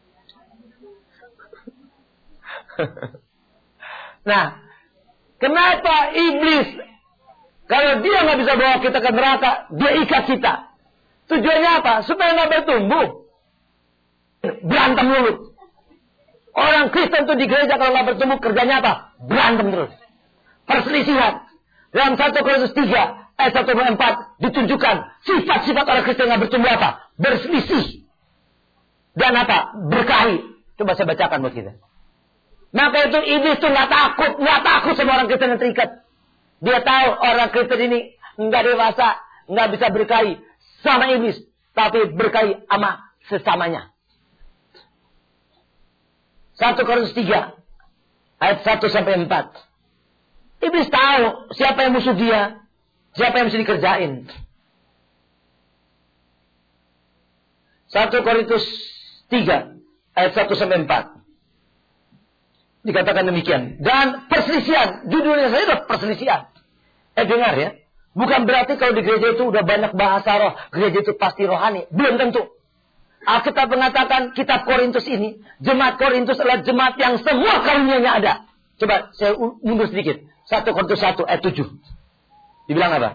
Nah, kenapa iblis kalau dia nggak bisa bawa kita ke neraka, dia ikat kita? Tujuannya apa? Supaya nggak bertumbuh. Berantem dulu. Orang Kristen tuh di gereja kalau nggak bertumbuh kerjanya apa? Berantem terus. Perselisihan. Dalam 1 Korintus 3 ayat 1-4 ditunjukkan sifat-sifat orang Kristen yang bertumbuh apa? Berselisih. Dan apa? Berkelahi. Coba saya bacakan buat kita. Maka itu iblis tuh nggak takut sama orang Kristen yang terikat. Dia tahu orang Kristen ini nggak dewasa, nggak bisa berkelahi sama iblis, tapi berkelahi sama sesamanya. 1 Korintus 3 ayat 1-4. Iblis tahu siapa yang musuh dia, siapa yang mesti dikerjain. 1 Korintus 3 ayat 1-4. Dikatakan demikian. Dan perselisihan. Judulnya saya adalah perselisihan. Dengar ya. Bukan berarti kalau di gereja itu udah banyak bahasa roh. Gereja itu pasti rohani. Belum tentu. Alkitab mengatakan kitab Korintus ini. Jemaat Korintus adalah jemaat yang semua karunia-nya ada. Coba saya mundur sedikit. 1 Korintus 1 ayat 7. Dibilang apa?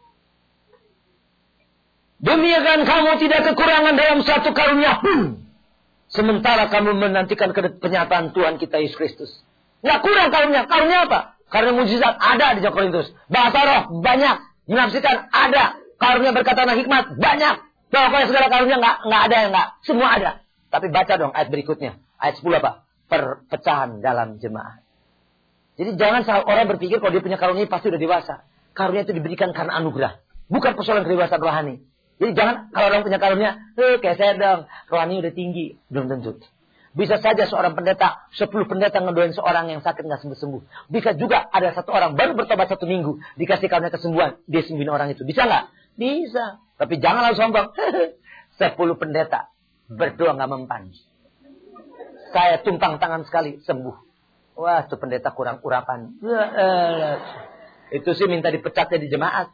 Demikian kamu tidak kekurangan dalam satu karunia pun. Sementara kamu menantikan penyataan Tuhan kita Yesus Kristus. Nggak kurang karunia. Karunia apa? Karunia mujizat ada di Korintus. Bahasa roh banyak. Menafsirkan ada. Karunia berkata hikmat banyak. Pokoknya segala karunia nggak ada yang nggak. Semua ada. Tapi baca dong ayat berikutnya. Ayat 10 apa? Perpecahan dalam jemaat. Jadi jangan orang berpikir kalau dia punya karunia pasti udah dewasa. Karunia itu diberikan karena anugerah. Bukan persoalan kedewasaan rohani. Jadi jangan kalau orang punya karunia, kayak saya dong, rohani udah tinggi. Belum tentu. Bisa saja seorang pendeta, 10 pendeta ngedoain seorang yang sakit nggak sembuh-sembuh. Bisa juga ada satu orang baru bertobat 1 minggu, dikasih karunia kesembuhan, dia sembuhin orang itu. Bisa nggak? Bisa. Tapi jangan langsung sombong. 10 pendeta berdoa nggak mempan. Saya tumpang tangan sekali sembuh. Wah, itu pendeta kurang urapan. Itu sih minta dipecatnya di jemaat.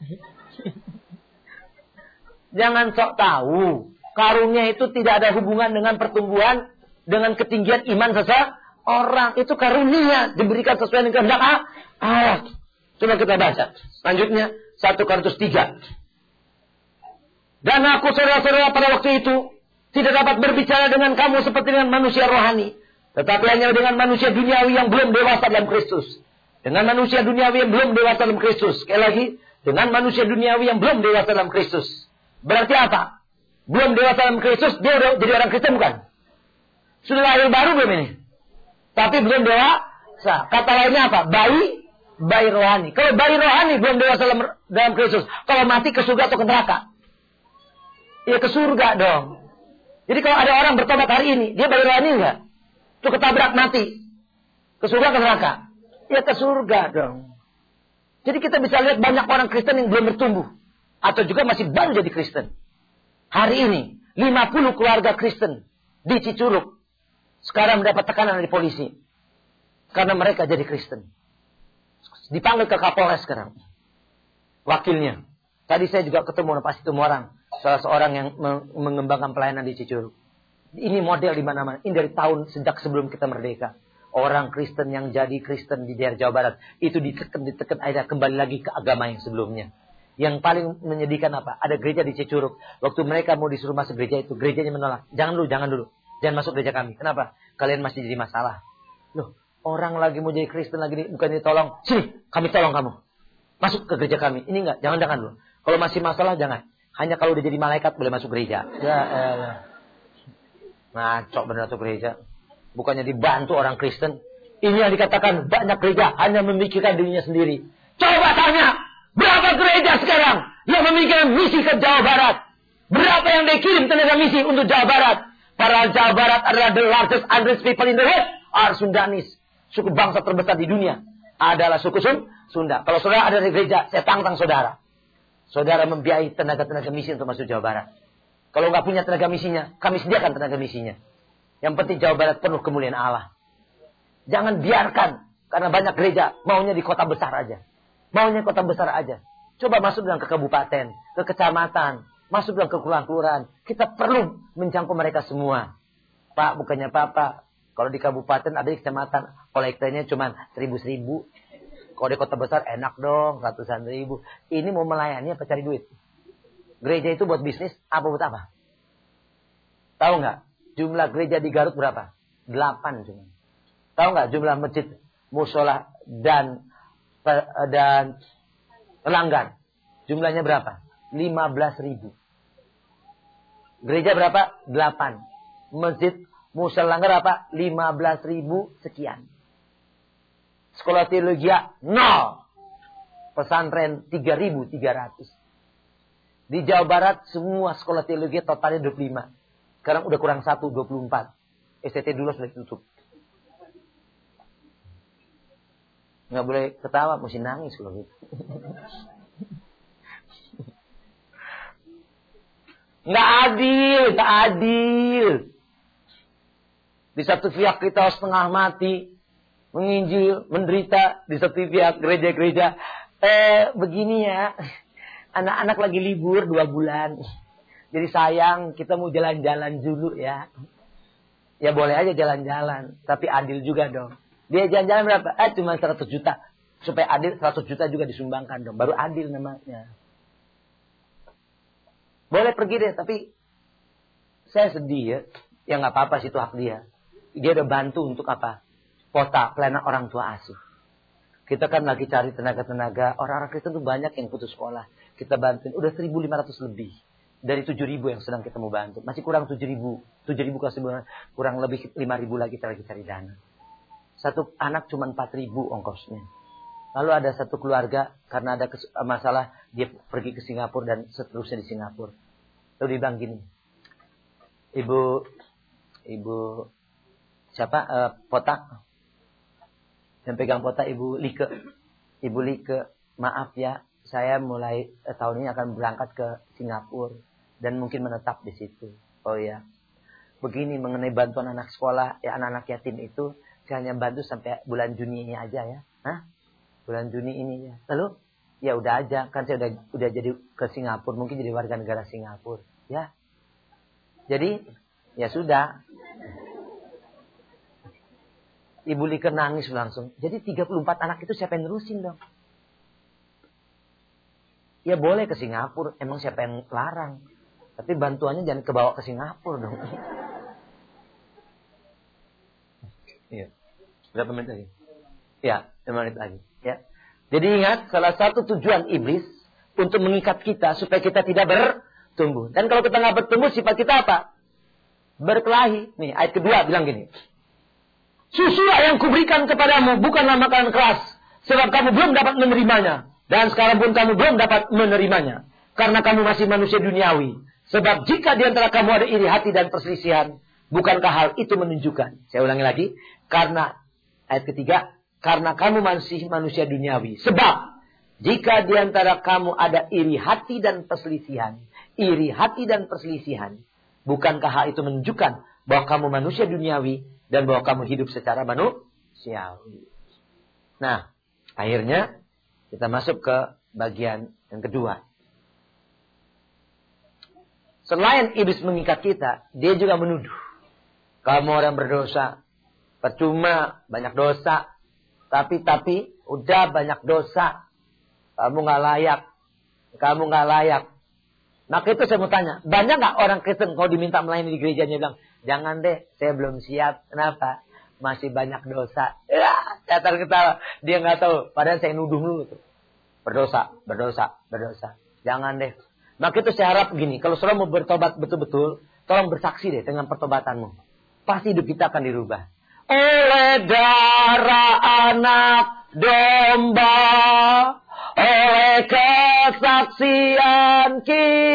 Jangan sok tahu. Karunia itu tidak ada hubungan dengan pertumbuhan, dengan ketinggian iman seseorang. Itu karunia diberikan sesuai dengan kehendak Allah. Coba kita baca. Selanjutnya 1 Korintus 3. Dan aku saudara-saudara pada waktu itu Tidak dapat berbicara dengan kamu seperti dengan manusia rohani. Tetapi hanya dengan manusia duniawi yang belum dewasa dalam Kristus. Dengan manusia duniawi yang belum dewasa dalam Kristus. Sekali lagi, dengan manusia duniawi yang belum dewasa dalam Kristus. Berarti apa? Belum dewasa dalam Kristus, dia udah jadi orang Kristen bukan? Sudah lahir baru belum ini? Tapi belum dewasa. Kata lainnya apa? Bayi rohani. Kalau bayi rohani belum dewasa dalam Kristus. Kalau mati ke surga atau ke neraka? Ya ke surga dong. Jadi kalau ada orang bertobat hari ini, dia bayi rohani enggak? Itu ketabrak mati. Ke surga ke neraka? Ya ke surga dong. Jadi kita bisa lihat banyak orang Kristen yang belum bertumbuh. Atau juga masih baru jadi Kristen. Hari ini, 50 keluarga Kristen di Cicurug. Sekarang mendapat tekanan dari polisi. Karena mereka jadi Kristen. Dipanggil ke Kapolres sekarang. Wakilnya. Tadi saya juga ketemu pas itu orang. Salah seorang yang mengembangkan pelayanan di Cicurug. Ini model di mana-mana. Ini dari tahun sejak sebelum kita merdeka. Orang Kristen yang jadi Kristen di daerah Jawa Barat. Itu ditekan akhirnya kembali lagi ke agama yang sebelumnya. Yang paling menyedihkan apa? Ada gereja di Cicurug. Waktu mereka mau disuruh masuk gereja itu. Gerejanya menolak. Jangan dulu. Jangan masuk gereja kami. Kenapa? Kalian masih jadi masalah. Loh, orang lagi mau jadi Kristen lagi bukan ditolong. Sini, kami tolong kamu. Masuk ke gereja kami. Ini enggak. Jangan dulu. Kalau masih masalah jangan. Hanya kalau udah jadi malaikat boleh masuk gereja. Ya. Ngaco benar tuh gereja. Bukannya dibantu orang Kristen. Ini yang dikatakan banyak gereja hanya memikirkan dirinya sendiri. Coba tanya, berapa gereja sekarang yang memikirkan misi ke Jawa Barat? Berapa yang dikirim tenaga misi untuk Jawa Barat? Para Jawa Barat adalah the largest unreached people in the world. Are Sundanis. Suku bangsa terbesar di dunia adalah suku Sunda. Kalau saudara ada di gereja, saya tantang saudara. Saudara membiayai tenaga-tenaga misi untuk masuk Jawa Barat. Kalau nggak punya tenaga misinya, kami sediakan tenaga misinya. Yang penting Jawa Barat penuh kemuliaan Allah. Jangan biarkan, karena banyak gereja maunya di kota besar aja. Maunya kota besar aja. Coba masuk dalam ke kabupaten, ke kecamatan, masuk dalam ke kelurahan. Kita perlu menjangkau mereka semua. Pak, bukannya Pak. Kalau di kabupaten ada di kecamatan, kolektanya cuma 1.000. Kalau di kota besar enak dong, ratusan ribu. Ini mau melayani apa cari duit? Gereja itu buat bisnis, apa buat apa? Tahu nggak? Jumlah gereja di Garut berapa? 8 cuma. Tahu nggak jumlah masjid, musola dan pelanggan? Jumlahnya berapa? 15.000. Gereja berapa? 8. Masjid, musola berapa? 15.000 sekian. Sekolah teologi 0. Pesantren 3.300. Di Jawa Barat semua sekolah teologi totalnya 25. Sekarang udah kurang 1, 24. STT dulu sudah ditutup. Nggak boleh ketawa, mesti nangis kalau gitu. Nggak adil. Di satu pihak kita setengah mati, menginjil, menderita. Di satu pihak gereja-gereja, begini ya, anak-anak lagi libur 2 bulan. Jadi sayang, kita mau jalan-jalan dulu ya. Ya boleh aja jalan-jalan, tapi adil juga dong. Dia jalan-jalan berapa? Cuma 100 juta. Supaya adil, 100 juta juga disumbangkan dong. Baru adil namanya. Boleh pergi deh, tapi saya sedih ya. Ya nggak apa-apa sih, itu hak dia. Dia udah bantu untuk apa? Kota, pelayanan orang tua asuh. Kita kan lagi cari tenaga-tenaga. Orang-orang Kristen tuh banyak yang putus sekolah. Kita bantuin. Udah 1.500 lebih. Dari 7.000 yang sedang kita mau bantu. Masih kurang 7.000. 7.000 kasih kurang lebih 5.000 lagi kita lagi cari dana. Satu anak cuma 4.000 ongkosnya. Lalu ada satu keluarga, karena ada masalah, dia pergi ke Singapura dan seterusnya di Singapura. Lalu dia bilang gini, Ibu, siapa? Pota. Yang pegang pota Ibu Like. Ibu Like, maaf ya, saya mulai tahun ini akan berangkat ke Singapura. Dan mungkin menetap di situ. Oh ya. Begini mengenai bantuan anak sekolah, ya anak-anak yatim itu, saya hanya bantu sampai bulan Juni ini aja ya. Hah? Bulan Juni ini ya. Lalu, ya udah aja. Kan saya udah jadi ke Singapura. Mungkin jadi warga negara Singapura. Ya. Jadi, ya sudah. Ibu Like nangis langsung. Jadi 34 anak itu siapa yang nerusin dong? Ya boleh ke Singapura. Emang siapa yang larang? Tapi bantuannya jangan kebawa ke Singapura dong. Iya. Berapa menit lagi? Ya, 5 menit lagi. Ya. Jadi ingat, salah satu tujuan iblis untuk mengikat kita supaya kita tidak bertumbuh. Dan kalau kita nggak bertumbuh, sifat kita apa? Berkelahi. Nih, ayat kedua bilang gini. Susulah yang kuberikan kepadamu, bukanlah makanan keras. Sebab kamu belum dapat menerimanya. Dan sekarang pun kamu belum dapat menerimanya. Karena kamu masih manusia duniawi. Sebab jika di antara kamu ada iri hati dan perselisihan, bukankah hal itu menunjukkan? Saya ulangi lagi. Karena, ayat ketiga, karena kamu masih manusia duniawi. Sebab, jika di antara kamu ada iri hati dan perselisihan, bukankah hal itu menunjukkan bahwa kamu manusia duniawi dan bahwa kamu hidup secara manusiawi. Nah, akhirnya kita masuk ke bagian yang kedua. Selain iblis mengikat kita, dia juga menuduh. Kamu orang berdosa, percuma banyak dosa, tapi udah banyak dosa, kamu nggak layak. Maka itu saya mau tanya, banyak nggak orang Kristen kalau diminta melayani di gerejanya bilang, jangan deh, saya belum siap. Kenapa? Masih banyak dosa. Ya, ketawa. Dia nggak tahu. Padahal saya nuduh dulu tuh. Berdosa. Jangan deh. Maka itu saya harap begini, kalau saudara mau bertobat betul-betul, tolong bersaksi deh dengan pertobatanmu. Pasti hidup kita akan dirubah. Oleh darah anak domba, oleh kesaksian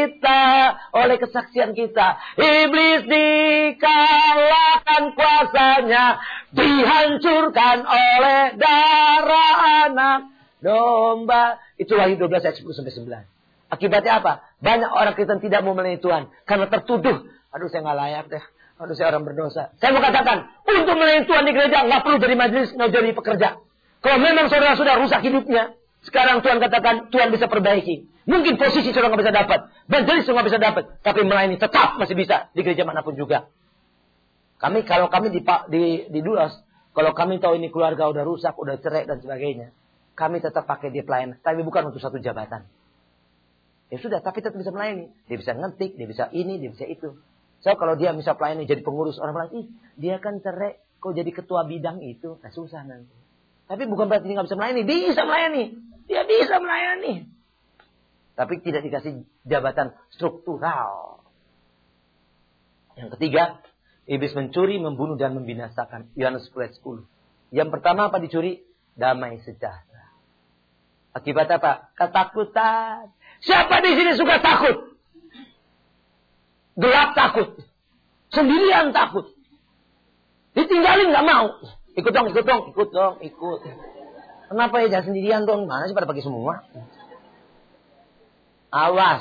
kita, iblis dikalahkan kuasanya, dihancurkan oleh darah anak domba. Itu Wahyu 12 ayat 10-11. Akibatnya apa? Banyak orang Kristen tidak mau melayani Tuhan karena tertuduh. Aduh, saya nggak layak deh. Aduh, saya orang berdosa. Saya mau katakan, untuk melayani Tuhan di gereja nggak perlu jadi majelis, nggak jadi pekerja. Kalau memang saudara sudah rusak hidupnya, sekarang Tuhan katakan Tuhan bisa perbaiki. Mungkin posisi saudara nggak bisa dapat, majelis nggak bisa dapat, tapi melayani tetap masih bisa di gereja manapun juga. Kalau kami di Dulos, kalau kami tahu ini keluarga udah rusak, udah cerai dan sebagainya, kami tetap pakai dia pelayan, tapi bukan untuk satu jabatan. Ya sudah, tapi tetap bisa melayani. Dia bisa ngetik, dia bisa ini, dia bisa itu. So, kalau dia bisa melayani jadi pengurus, orang bilang, dia kan cerai, kok jadi ketua bidang itu? Nah, susah nanti. Tapi bukan berarti dia nggak bisa melayani. Bisa melayani. Dia bisa melayani. Tapi tidak dikasih jabatan struktural. Yang ketiga, iblis mencuri, membunuh, dan membinasakan. Yohanes 10:10. Yang pertama apa dicuri? Damai sejahtera. Akibat apa? Ketakutan. Siapa di sini suka takut? Gelap takut. Sendirian takut. Ditinggalin nggak mau. Ikut dong. Kenapa ya jangan sendirian dong? Mana sih pada pergi semua? Awas.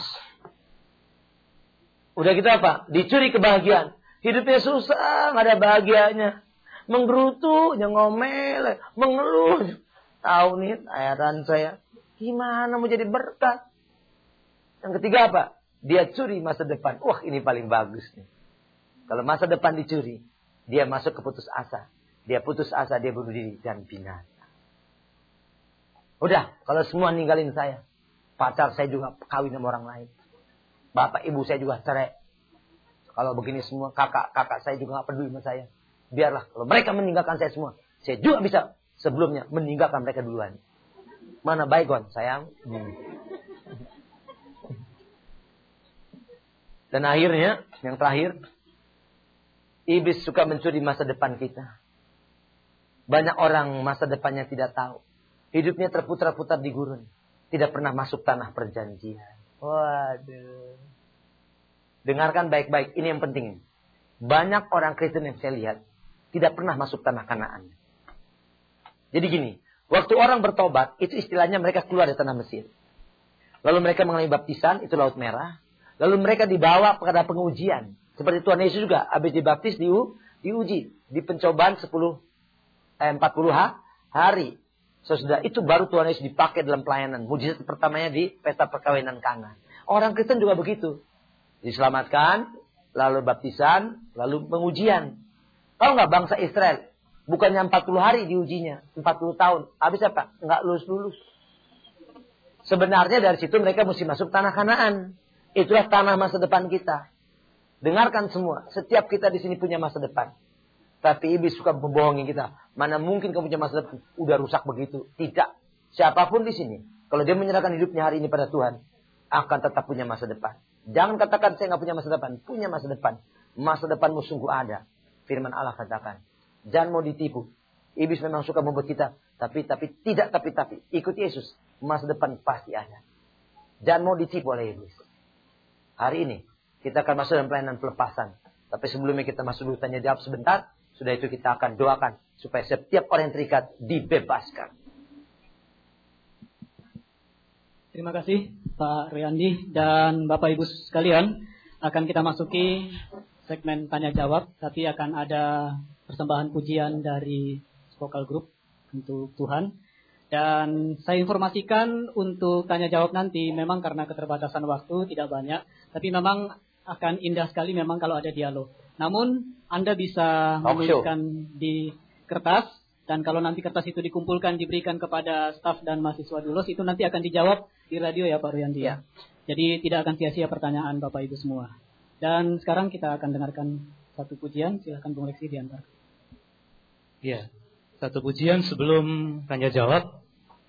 Udah gitu apa? Dicuri kebahagiaan. Hidupnya susah, nggak ada bahagianya. Menggerutu, ngomel, mengeluh. Tahu nih, ayaran saya. Gimana mau jadi berkat? Yang ketiga apa? Dia curi masa depan. Wah, ini paling bagus nih. Kalau masa depan dicuri, dia masuk ke putus asa. Dia putus asa, dia bunuh diri dan binasa. Udah, kalau semua ninggalin saya. Pacar saya juga kawin sama orang lain. Bapak ibu saya juga cerai. Kalau begini semua, kakak saya juga gak peduli sama saya. Biarlah, kalau mereka meninggalkan saya semua, saya juga bisa sebelumnya meninggalkan mereka duluan. Mana baik, Gon? Sayang. Dan akhirnya, yang terakhir, iblis suka mencuri masa depan kita. Banyak orang masa depannya tidak tahu. Hidupnya terputar-putar di gurun. Tidak pernah masuk tanah perjanjian. Waduh. Dengarkan baik-baik, ini yang penting. Banyak orang Kristen yang saya lihat, tidak pernah masuk tanah Kanaan. Jadi gini, waktu orang bertobat, itu istilahnya mereka keluar dari tanah Mesir. Lalu mereka mengalami baptisan, itu Laut Merah. Lalu mereka dibawa pada pengujian. Seperti Tuhan Yesus juga, habis dibaptis diuji. Di pencobaan 40 hari. Sesudah itu baru Tuhan Yesus dipakai dalam pelayanan. Mujizat pertamanya di pesta perkawinan Kana. Orang Kristen juga begitu. Diselamatkan, lalu baptisan, lalu pengujian. Tahu nggak bangsa Israel? Bukannya 40 hari diujinya, 40 tahun. Habis apa? Nggak lulus. Sebenarnya dari situ mereka mesti masuk tanah Kanaan. Itulah tanah masa depan kita. Dengarkan semua. Setiap kita di sini punya masa depan. Tapi iblis suka membohongi kita. Mana mungkin kamu punya masa depan? Udah rusak begitu. Tidak. Siapapun di sini, kalau dia menyerahkan hidupnya hari ini pada Tuhan, akan tetap punya masa depan. Jangan katakan saya nggak punya masa depan. Punya masa depan. Masa depanmu sungguh ada. Firman Allah katakan. Jangan mau ditipu. Iblis memang suka membuat kita. Tapi. Ikut Yesus. Masa depan pasti ada. Jangan mau ditipu oleh iblis. Hari ini kita akan masuk dalam pelayanan pelepasan. Tapi sebelumnya kita masuk dulu tanya jawab sebentar. Sudah itu kita akan doakan. Supaya setiap orang yang terikat dibebaskan. Terima kasih Pak Royandi dan Bapak Ibu sekalian. Akan kita masuki segmen tanya jawab. Tapi akan ada persembahan pujian dari Vokal Group untuk Tuhan. Dan saya informasikan untuk tanya jawab nanti memang karena keterbatasan waktu tidak banyak. Tapi memang akan indah sekali memang kalau ada dialog. Namun Anda bisa menuliskan di kertas. Dan kalau nanti kertas itu dikumpulkan diberikan kepada staf dan mahasiswa Dulos, itu nanti akan dijawab di radio ya Pak Royandi. Ya. Jadi tidak akan sia-sia pertanyaan Bapak Ibu semua. Dan sekarang kita akan dengarkan satu pujian. Silakan Bung Reksi diantar. Ya, satu pujian sebelum tanya jawab.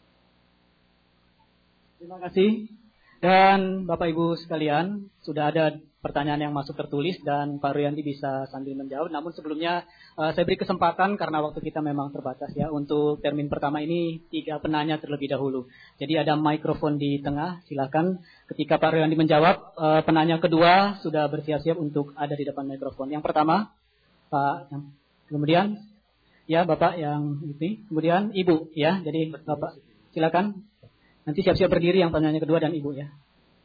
Terima kasih. Dan Bapak Ibu sekalian, sudah ada pertanyaan yang masuk tertulis dan Pak Royandi bisa sambil menjawab. Namun sebelumnya saya beri kesempatan karena waktu kita memang terbatas ya. Untuk termin pertama ini 3 penanya terlebih dahulu. Jadi ada mikrofon di tengah, silakan. Ketika Pak Royandi menjawab, penanya kedua sudah bersiap-siap untuk ada di depan mikrofon. Yang pertama, Pak. Kemudian, ya Bapak yang ini. Kemudian Ibu ya. Jadi Bapak silakan. Nanti siap-siap berdiri yang penanya kedua dan Ibu ya.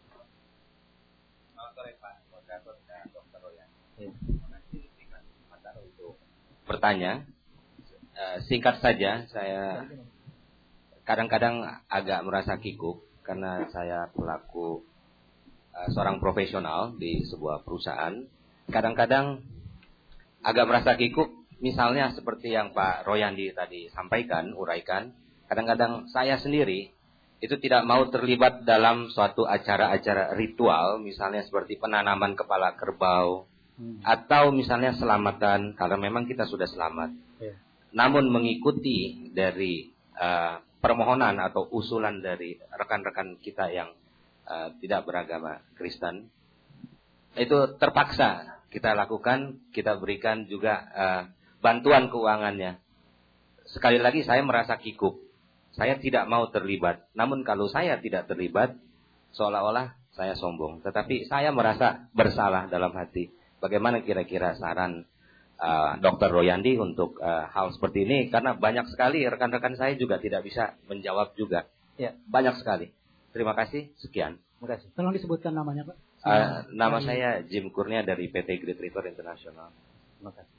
Bertanya, singkat saja, saya kadang-kadang agak merasa kikuk karena saya pelaku seorang profesional di sebuah perusahaan. Kadang-kadang agak merasa kikuk, misalnya seperti yang Pak Royandi tadi sampaikan, uraikan. Kadang-kadang saya sendiri itu tidak mau terlibat dalam suatu acara-acara ritual, misalnya seperti penanaman kepala kerbau, atau misalnya selamatan, karena memang kita sudah selamat. Namun mengikuti dari permohonan atau usulan dari rekan-rekan kita yang tidak beragama Kristen, itu terpaksa kita lakukan, kita berikan juga bantuan keuangannya. Sekali lagi saya merasa kikuk. Saya tidak mau terlibat. Namun kalau saya tidak terlibat, seolah-olah saya sombong. Tetapi saya merasa bersalah dalam hati. Bagaimana kira-kira saran Dr. Royandi untuk hal seperti ini? Karena banyak sekali rekan-rekan saya juga tidak bisa menjawab juga. Ya, banyak sekali. Terima kasih. Sekian. Terima kasih. Tolong disebutkan namanya, Pak. Nama saya Jim Kurnia dari PT Great River International. Terima kasih.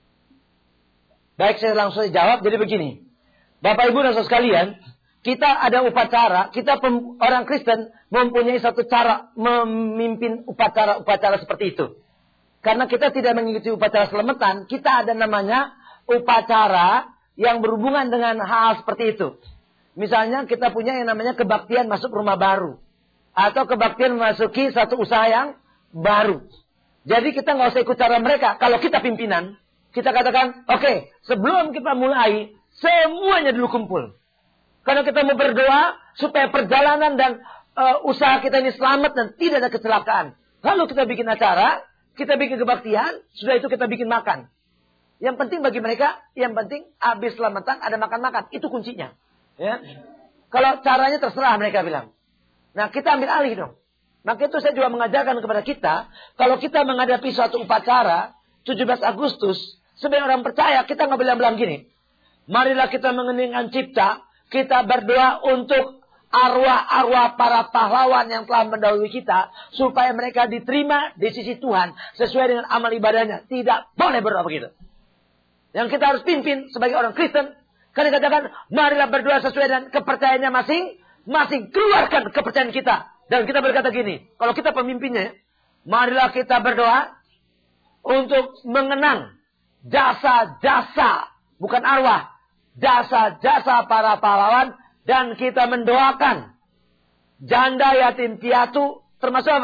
Baik, saya langsung jawab. Jadi begini. Bapak Ibu dan saudara sekalian, kita ada upacara, kita orang Kristen mempunyai satu cara memimpin upacara-upacara seperti itu. Karena kita tidak mengikuti upacara selamatan, kita ada namanya upacara yang berhubungan dengan hal seperti itu. Misalnya kita punya yang namanya kebaktian masuk rumah baru. Atau kebaktian memasuki satu usaha yang baru. Jadi kita nggak usah ikut cara mereka. Kalau kita pimpinan, kita katakan, oke, sebelum kita mulai, semuanya dulu kumpul. Karena kita mau berdoa supaya perjalanan dan usaha kita ini selamat dan tidak ada kecelakaan. Lalu kita bikin acara, kita bikin kebaktian, sudah itu kita bikin makan. Yang penting bagi mereka, yang penting habis selamatan ada makan-makan. Itu kuncinya. Ya. Kalau caranya terserah mereka bilang. Nah kita ambil alih dong. Maka itu saya juga mengajarkan kepada kita, kalau kita menghadapi suatu upacara, 17 Agustus, sebagai orang percaya kita nggak bilang-bilang gini. Marilah kita mengeningkan cipta, kita berdoa untuk arwah-arwah para pahlawan yang telah mendahului kita, supaya mereka diterima di sisi Tuhan, sesuai dengan amal ibadahnya. Tidak boleh berdoa begitu. Yang kita harus pimpin sebagai orang Kristen, karena katakan, marilah berdoa sesuai dengan kepercayaannya masing-masing, keluarkan kepercayaan kita. Dan kita berkata gini, kalau kita pemimpinnya, marilah kita berdoa untuk mengenang jasa-jasa, bukan arwah, jasa-jasa para pahlawan, dan kita mendoakan janda yatim piatu, termasuk apa?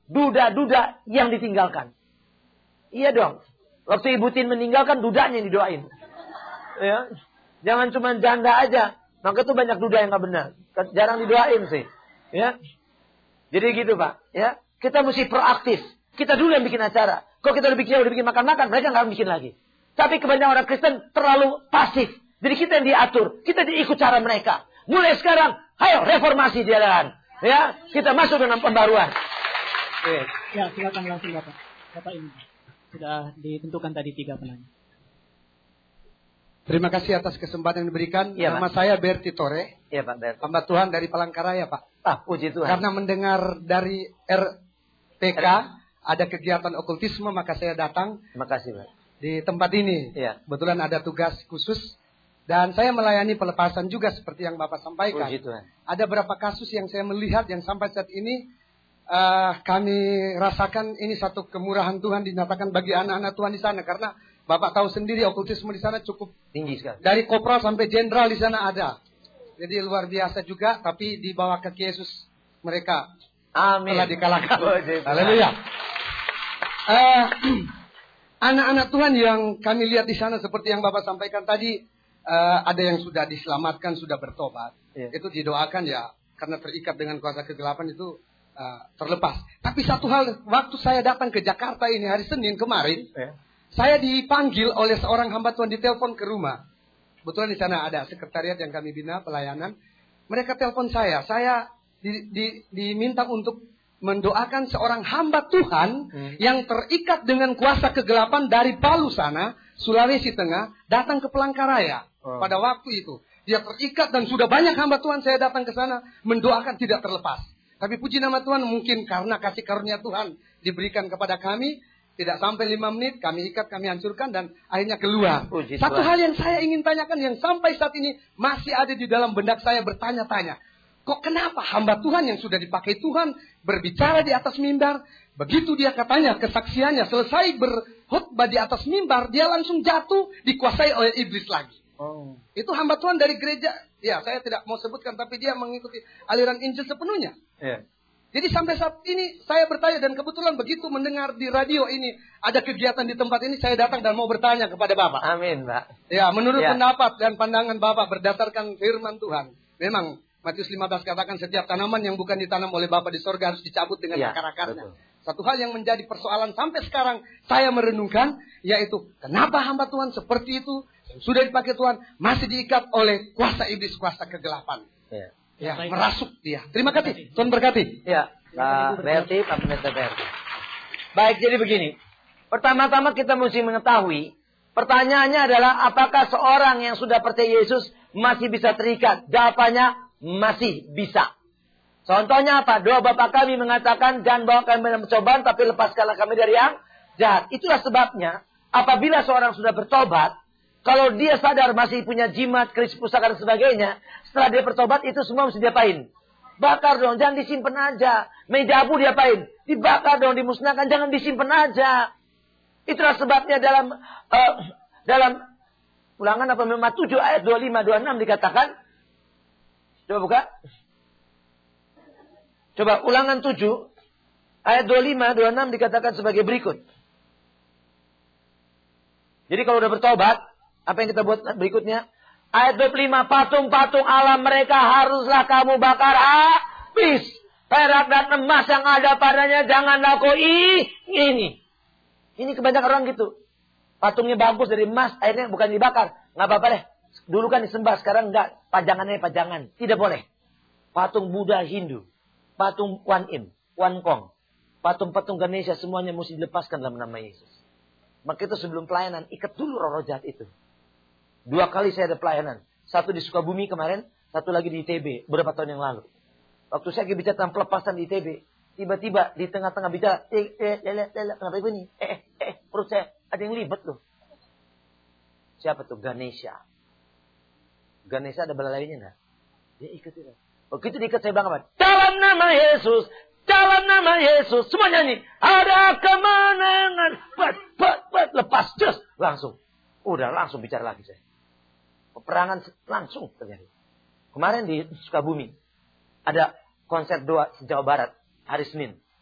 duda-duda yang ditinggalkan. Iya dong. Waktu Ibu Tin meninggalkan, dudanya yang didoain. Ya. Jangan cuma janda aja. Maka itu banyak duda yang gak benar. Jarang didoain sih. Ya. Jadi gitu Pak. Ya. Kita mesti proaktif. Kita dulu yang bikin acara. Kalau kita udah bikin makan-makan, mereka gak bikin lagi. Tapi kebanyakan orang Kristen terlalu pasif. Jadi kita yang diatur. Kita diikut cara mereka. Mulai sekarang, ayo reformasi jalan. Ya. Kita masuk dengan pembaruan. Ya, silakan langsung Bapak. Bapak ini. Sudah ditentukan tadi 3 penanya. Terima kasih atas kesempatan yang diberikan. Ya, Nama saya Berti Tore. Iya Pak Berti. Hamba Tuhan dari Palangkaraya Pak. Puji Tuhan. Karena mendengar dari RPK ada kegiatan okultisme, maka saya datang. Terima kasih Pak. Di tempat ini. Iya. Kebetulan ada tugas khusus. Dan saya melayani pelepasan juga seperti yang Bapak sampaikan. Puji Tuhan. Ada beberapa kasus yang saya melihat yang sampai saat ini kami rasakan ini satu kemurahan Tuhan dinyatakan bagi anak-anak Tuhan di sana. Karena Bapak tahu sendiri okultisme di sana cukup tinggi sekali. dari kopral sampai jenderal di sana ada. Jadi luar biasa juga, tapi di bawah kaki Yesus mereka telah dikalahkan. Haleluya. Anak-anak Tuhan yang kami lihat di sana seperti yang Bapak sampaikan tadi, ada yang sudah diselamatkan, sudah bertobat. Itu didoakan ya, karena terikat dengan kuasa kegelapan itu terlepas. Tapi satu hal, waktu saya datang ke Jakarta ini hari Senin kemarin, saya dipanggil oleh seorang hamba Tuhan, ditelepon ke rumah. Kebetulan di sana ada sekretariat yang kami bina pelayanan. Mereka telepon saya diminta untuk mendoakan seorang hamba Tuhan yang terikat dengan kuasa kegelapan dari Palu sana, Sulawesi Tengah, datang ke Palangkaraya pada waktu itu. Dia terikat dan sudah banyak hamba Tuhan saya datang ke sana mendoakan tidak terlepas. Tapi puji nama Tuhan, mungkin karena kasih karunia Tuhan diberikan kepada kami, tidak sampai 5 menit kami ikat, kami hancurkan dan akhirnya keluar. Satu hal yang saya ingin tanyakan yang sampai saat ini masih ada di dalam benak saya bertanya-tanya. Kok kenapa hamba Tuhan yang sudah dipakai Tuhan berbicara di atas mimbar, begitu dia katanya kesaksiannya selesai berkhotbah di atas mimbar, dia langsung jatuh dikuasai oleh iblis lagi. Itu hamba Tuhan dari gereja, ya saya tidak mau sebutkan, tapi dia mengikuti aliran Injil sepenuhnya. Jadi sampai saat ini saya bertanya, dan kebetulan begitu mendengar di radio ini ada kegiatan di tempat ini, saya datang dan mau bertanya kepada Bapak. Amin, Pak. Ya, menurut pendapat dan pandangan Bapak berdasarkan firman Tuhan, memang Matius 15 katakan setiap tanaman yang bukan ditanam oleh Bapa di sorga harus dicabut dengan akar-akarnya. Satu hal yang menjadi persoalan sampai sekarang saya merenungkan, yaitu kenapa hamba Tuhan seperti itu, sudah dipakai Tuhan, masih diikat oleh kuasa iblis, kuasa kegelapan. Merasuk dia. Terima kasih. Tuhan berkati. Ya, Pak Berti, Pak Pendeta Berti. Baik, jadi begini. Pertama-tama kita mesti mengetahui, pertanyaannya adalah apakah seorang yang sudah percaya Yesus masih bisa terikat? Jawabannya masih bisa. Contohnya apa? Doa Bapa kami mengatakan, jangan bawa kami dalam percobaan, tapi lepaskanlah kami dari yang jahat. Itulah sebabnya, apabila seorang sudah bertobat, kalau dia sadar masih punya jimat, keris pusaka dan sebagainya, setelah dia bertobat itu semua mesti diapain? Bakar dong, jangan disimpan aja. Meja abu diapain? Dibakar dong, dimusnahkan, jangan disimpan aja. Itulah sebabnya dalam Ulangan 7 ayat 25, 26 dikatakan. Coba buka. Coba Ulangan 7 ayat 25, 26 dikatakan sebagai berikut. Jadi kalau udah bertobat, apa yang kita buat berikutnya? Ayat 25, patung-patung alam mereka haruslah kamu bakar habis. Perak dan emas yang ada padanya janganlah kau ini. Ini kebanyakan orang gitu. Patungnya bagus dari emas, akhirnya bukan dibakar. Nggak apa-apa deh. Dulu kan disembah, sekarang enggak. Pajangannya pajangan. Tidak boleh. Patung Buddha Hindu. Patung Wan Im, Wan Kong. Patung-patung Ganesha semuanya mesti dilepaskan dalam nama Yesus. Maka itu sebelum pelayanan, ikat dulu roh-roh jahat itu. 2 kali saya ada pelayanan. Satu di Sukabumi kemarin, satu lagi di ITB beberapa tahun yang lalu. Waktu saya bicara tentang pelepasan di ITB, tiba-tiba di tengah-tengah bicara, kenapa begini? Perut saya ada yang libet loh. Siapa tuh? Ganesha. Ganesha ada belalainya enggak? Dia ikut itu. Begitu diikat saya bilang apa? Dalam nama Yesus, dalam nama Yesus, semua nyanyi. Ada kemenangan, lepas, just langsung. Udah langsung bicara lagi saya. Peperangan langsung terjadi. Kemarin di Sukabumi ada konser doa Jawa Barat hari Senin.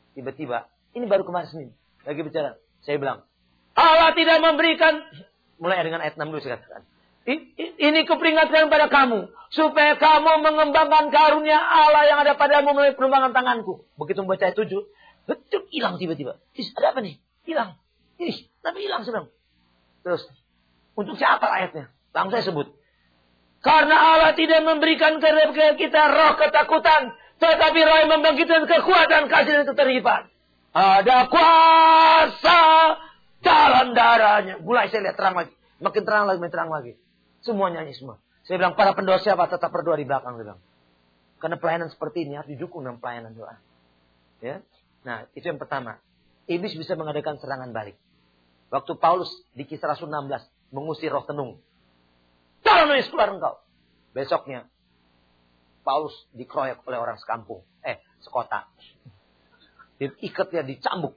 Tiba-tiba, ini baru kemarin Senin, lagi bicara. Saya bilang, Allah tidak memberikan, mulai dengan ayat 6 dulu saya katakan. Ini keperingatkan pada kamu, supaya kamu mengembangkan karunia Allah yang ada padamu melalui perlumbangan tanganku. Begitu membaca ayat 7, betul hilang tiba-tiba. Ada apa nih? Hilang. Tapi hilang sedang. Terus, untuk siapa ayatnya? Langsung saya sebut. Karena Allah tidak memberikan kepada kita roh ketakutan, tetapi roh yang membangkitkan kekuatan, kasih dan keterhidupan. Ada kuasa dalam darahnya. Mulai saya lihat terang lagi. Makin terang lagi. Semua nyanyi semua. Saya bilang, para pendoa siapa tetap berdoa di belakang. Saya bilang. Karena pelayanan seperti ini harus didukung dengan pelayanan doa. Ya. Nah, itu yang pertama. Iblis bisa mengadakan serangan balik. Waktu Paulus di Kisah Rasul 16 mengusir roh tenung. Jangan nulis keluar engkau. Besoknya Paulus dikeroyok oleh orang sekampung. Sekota. Diikat dia, dicambuk.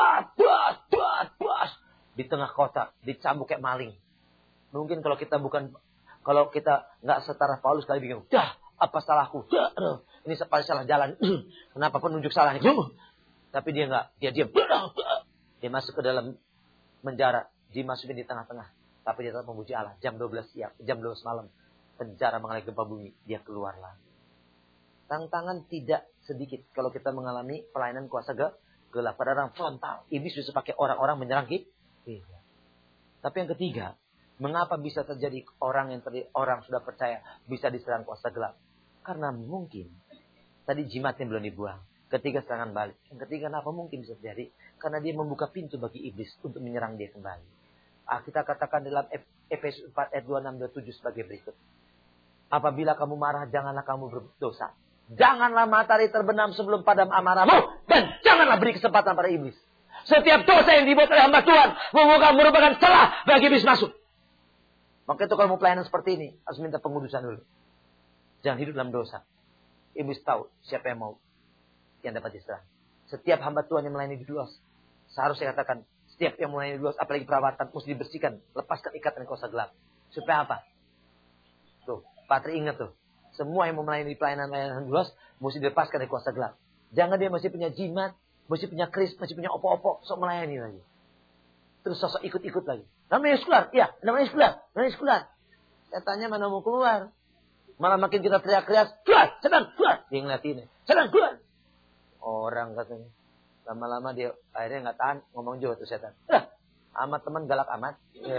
Di tengah kota. Dicambuk kayak maling. Mungkin kalau kita nggak setara Paulus kali bingung. Apa salahku? Ini pasti salah jalan. Kenapa penunjuk salah? Tapi dia nggak. Dia diam. Dia masuk ke dalam penjara. Dimasukin di tengah-tengah. Tapi dia tetap memuji Allah. Jam 12 siang. Jam 12 malam. Penjara mengalami gempa bumi. Dia keluar lagi. Tantangan tidak sedikit. Kalau kita mengalami pelayanan kuasa gelap. Pada orang frontal. Iblis bisa pakai orang-orang menyerang kita. Tapi yang ketiga. Mengapa bisa terjadi orang sudah percaya bisa diserang kuasa gelap? Karena mungkin tadi jimatnya belum dibuang. Ketiga serangan balik. Yang ketiga kenapa mungkin bisa terjadi? Karena dia membuka pintu bagi iblis untuk menyerang dia kembali. Kita katakan dalam Efesus 4 ayat 26-27 sebagai berikut. Apabila kamu marah, janganlah kamu berdosa. Janganlah matahari terbenam sebelum padam amarahmu. Dan janganlah beri kesempatan pada iblis. Setiap dosa yang dibuat oleh hamba Tuhan merupakan celah bagi iblis masuk. Maka itu kalau mau pelayanan seperti ini, harus minta pengudusan dulu. Jangan hidup dalam dosa. Iblis tahu siapa yang mau, yang dapat diserang. Setiap hamba Tuhan yang melayani di luas, seharusnya katakan, setiap yang melayani di luas, apalagi perawatan, mesti dibersihkan. Lepaskan ikatan kuasa gelap. Supaya apa? Tuh, Patri ingat tuh. Semua yang mau melayani pelayanan di luas, mesti dilepaskan dari kuasa gelap. Jangan dia masih punya jimat, masih punya keris, masih punya opo-opo, sok melayani lagi. Terus sosok ikut-ikut lagi. Namanya keluar. Iya, namanya keluar. Saya tanya mana mau keluar. Malah makin kita teriak-teriak. Keluar, sedang keluar. Dia ngeliatin. Sedang keluar. Orang katanya. Lama-lama dia akhirnya nggak tahan. Ngomong juga tuh setan. Amat teman galak amat.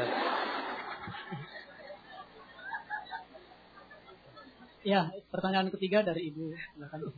Ya, pertanyaan ketiga dari Ibu. Silakan.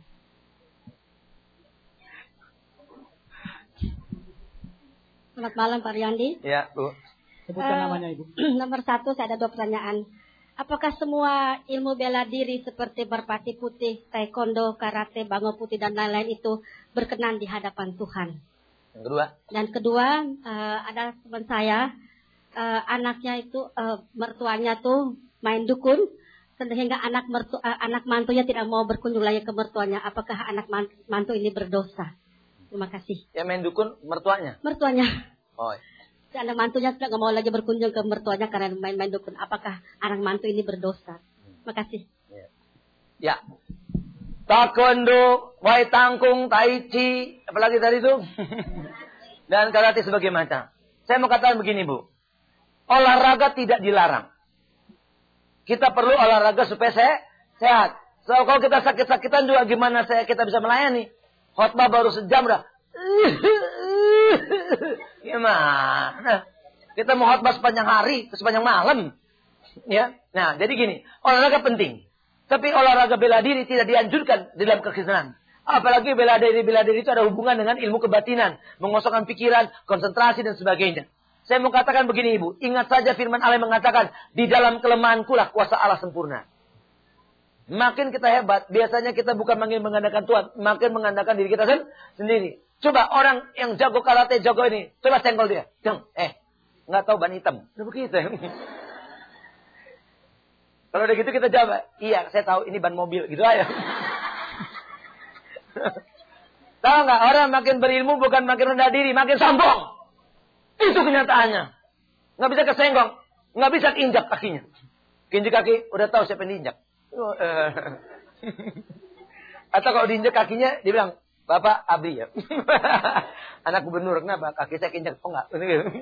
Selamat malam Pak Riyandi. Ya, Bu. Sebutkan namanya Ibu. Nomor 1, saya ada 2 pertanyaan. Apakah semua ilmu bela diri seperti merpati putih, taekwondo, karate, bango putih, dan lain-lain itu berkenan di hadapan Tuhan? Yang kedua? Dan kedua, ada teman saya, anaknya itu, mertuanya tuh main dukun, sehingga anak mantunya tidak mau berkunjung lagi ke mertuanya. Apakah anak mantu ini berdosa? Terima kasih. Yang main dukun mertuanya? Mertuanya. Oh. Anak mantunya sudah nggak mau lagi berkunjung ke mertuanya karena main-main dukun. Apakah anak mantu ini berdosa? Terima kasih. Ya. Taekwondo, Wai Tangkung, Tai Chi, apalagi tadi itu? Dan karate sebagai macam. Saya mau katakan begini, Bu. Olahraga tidak dilarang. Kita perlu olahraga supaya sehat. So, kalau kita sakit-sakitan juga gimana kita bisa melayani? Khotbah baru sejam dah. Gimana? Kita mau khotbah sepanjang hari, sepanjang malam. Ya. Nah, jadi gini, olahraga penting. Tapi olahraga bela diri tidak dianjurkan di dalam kekristenan. Apalagi bela diri itu ada hubungan dengan ilmu kebatinan, mengosongkan pikiran, konsentrasi dan sebagainya. Saya mau katakan begini, Ibu, ingat saja firman Allah mengatakan, di dalam kelemahanku lah kuasa Allah sempurna. Makin kita hebat, biasanya kita bukan makin mengandalkan Tuhan, makin mengandalkan diri kita sendiri. Coba orang yang jago karate, jago ini, coba senggol dia. Nggak tahu ban hitam. Udah begitu. Kalau udah gitu kita jawab, iya saya tahu ini ban mobil, gitu aja. Tahu nggak, orang makin berilmu bukan makin rendah diri, makin sombong. Itu kenyataannya. Nggak bisa kesenggol, nggak bisa injak kakinya. Injak kaki, udah tahu siapa yang diinjak. Atau kalau diinjak kakinya, dia bilang, Bapak Abi ya. Anak gubernur, kenapa? Kaki saya kinjak. Oh enggak.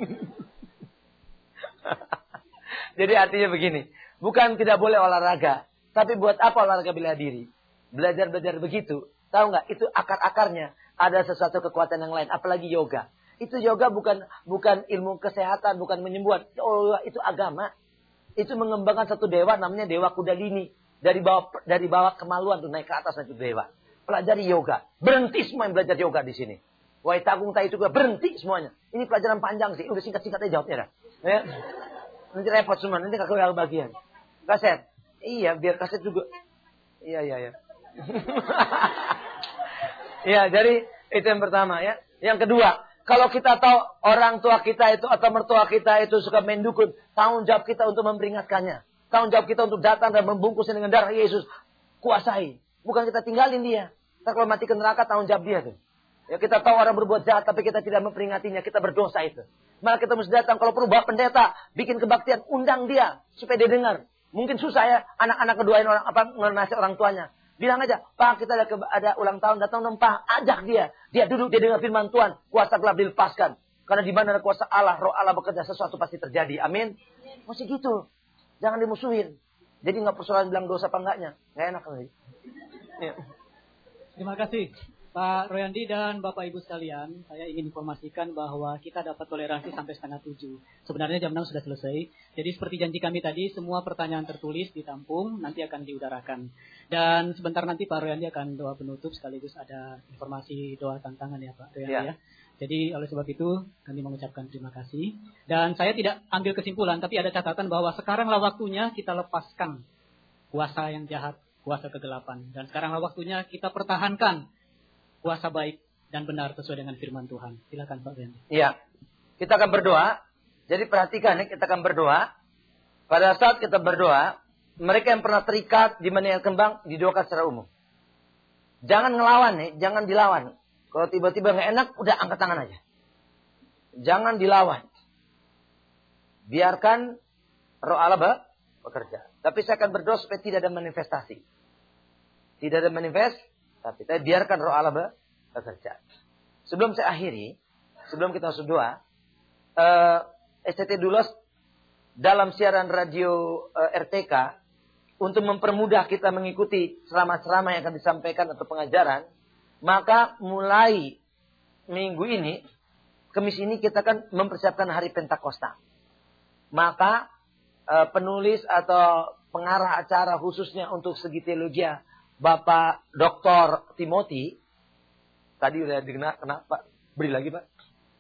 Jadi artinya begini. Bukan tidak boleh olahraga. Tapi buat apa olahraga bela diri? Belajar-belajar begitu. Tahu nggak? Itu akar-akarnya. Ada sesuatu kekuatan yang lain. Apalagi yoga. Itu yoga bukan ilmu kesehatan. Bukan menyembuhan. Oh, itu agama. Itu mengembangkan satu dewa. Namanya Dewa Kundalini. Dari bawah kemaluan tuh naik ke atas itu dewa. Pelajari yoga. Berhenti semua yang belajar yoga di sini. Wahai Tagung Tai juga berhenti semuanya. Ini pelajaran panjang sih. Udah singkat-singkat aja jawabnya dah. Ya. Nanti repot semua. Nanti kakak bagian. Kaset. Iya, biar kaset juga. Iya. Iya, jadi itu yang pertama ya. Yang kedua, kalau kita tahu orang tua kita itu atau mertua kita itu suka main dukun, tanggung jawab kita untuk memperingatkannya. Tanggung jawab kita untuk datang dan membungkusnya dengan darah Yesus. Kuasai. Bukan kita tinggalin dia. Kalau mati ke neraka, tanggung jawab dia tuh. Ya, kita tahu orang berbuat jahat, tapi kita tidak memperingatinya. Kita berdosa itu. Malah kita mesti datang. Kalau perlu bawa pendeta, bikin kebaktian, undang dia supaya dia dengar. Mungkin susah ya, anak-anak ngedoain ngenasih orang tuanya. Bilang aja, Pak, kita ada ulang tahun, datang dong Pak, ajak dia. Dia duduk, dia dengar firman Tuhan, kuasa gelap dilepaskan. Karena di mana ada kuasa Allah, roh Allah bekerja, sesuatu pasti terjadi. Amin. Masih gitu. Jangan dimusuhin. Jadi nggak persoalan bilang dosa apa enggaknya. Nggak enak lagi. Ya. Terima kasih Pak Royandi dan Bapak Ibu sekalian. Saya ingin informasikan bahwa kita dapat toleransi sampai 6:30. Sebenarnya jam 6 sudah selesai. Jadi seperti janji kami tadi, semua pertanyaan tertulis ditampung, nanti akan diudarakan. Dan sebentar nanti Pak Royandi akan doa penutup sekaligus ada informasi doa tantangan ya Pak Royandi ya. Jadi oleh sebab itu kami mengucapkan terima kasih. Dan saya tidak ambil kesimpulan, tapi ada catatan bahwa sekaranglah waktunya kita lepaskan kuasa yang jahat, kuasa kegelapan. Dan sekaranglah waktunya kita pertahankan kuasa baik dan benar sesuai dengan firman Tuhan. Silakan Pak Royandi. Iya, kita akan berdoa. Jadi perhatikan ya, kita akan berdoa. Pada saat kita berdoa, mereka yang pernah terikat di mana yang kembang didoakan secara umum. Jangan ngelawan nih, jangan dilawan. Kalau tiba-tiba nggak enak, udah angkat tangan aja. Jangan dilawan. Biarkan roh Allah bekerja. Tapi saya akan berdoa supaya tidak ada manifestasi. Tidak ada manifestasi. Tapi biarkan roh Allah bekerja. Sebelum saya akhiri, sebelum kita masuk doa, STT Dulos dalam siaran radio RTK untuk mempermudah kita mengikuti ceramah-ceramah yang akan disampaikan atau pengajaran. Maka mulai minggu ini, Kamis ini kita akan mempersiapkan hari Pentakosta. Maka penulis atau pengarah acara khususnya untuk segi teologi Bapak Dr. Timothy. Tadi udah dikenal, kenapa? Beri lagi Pak.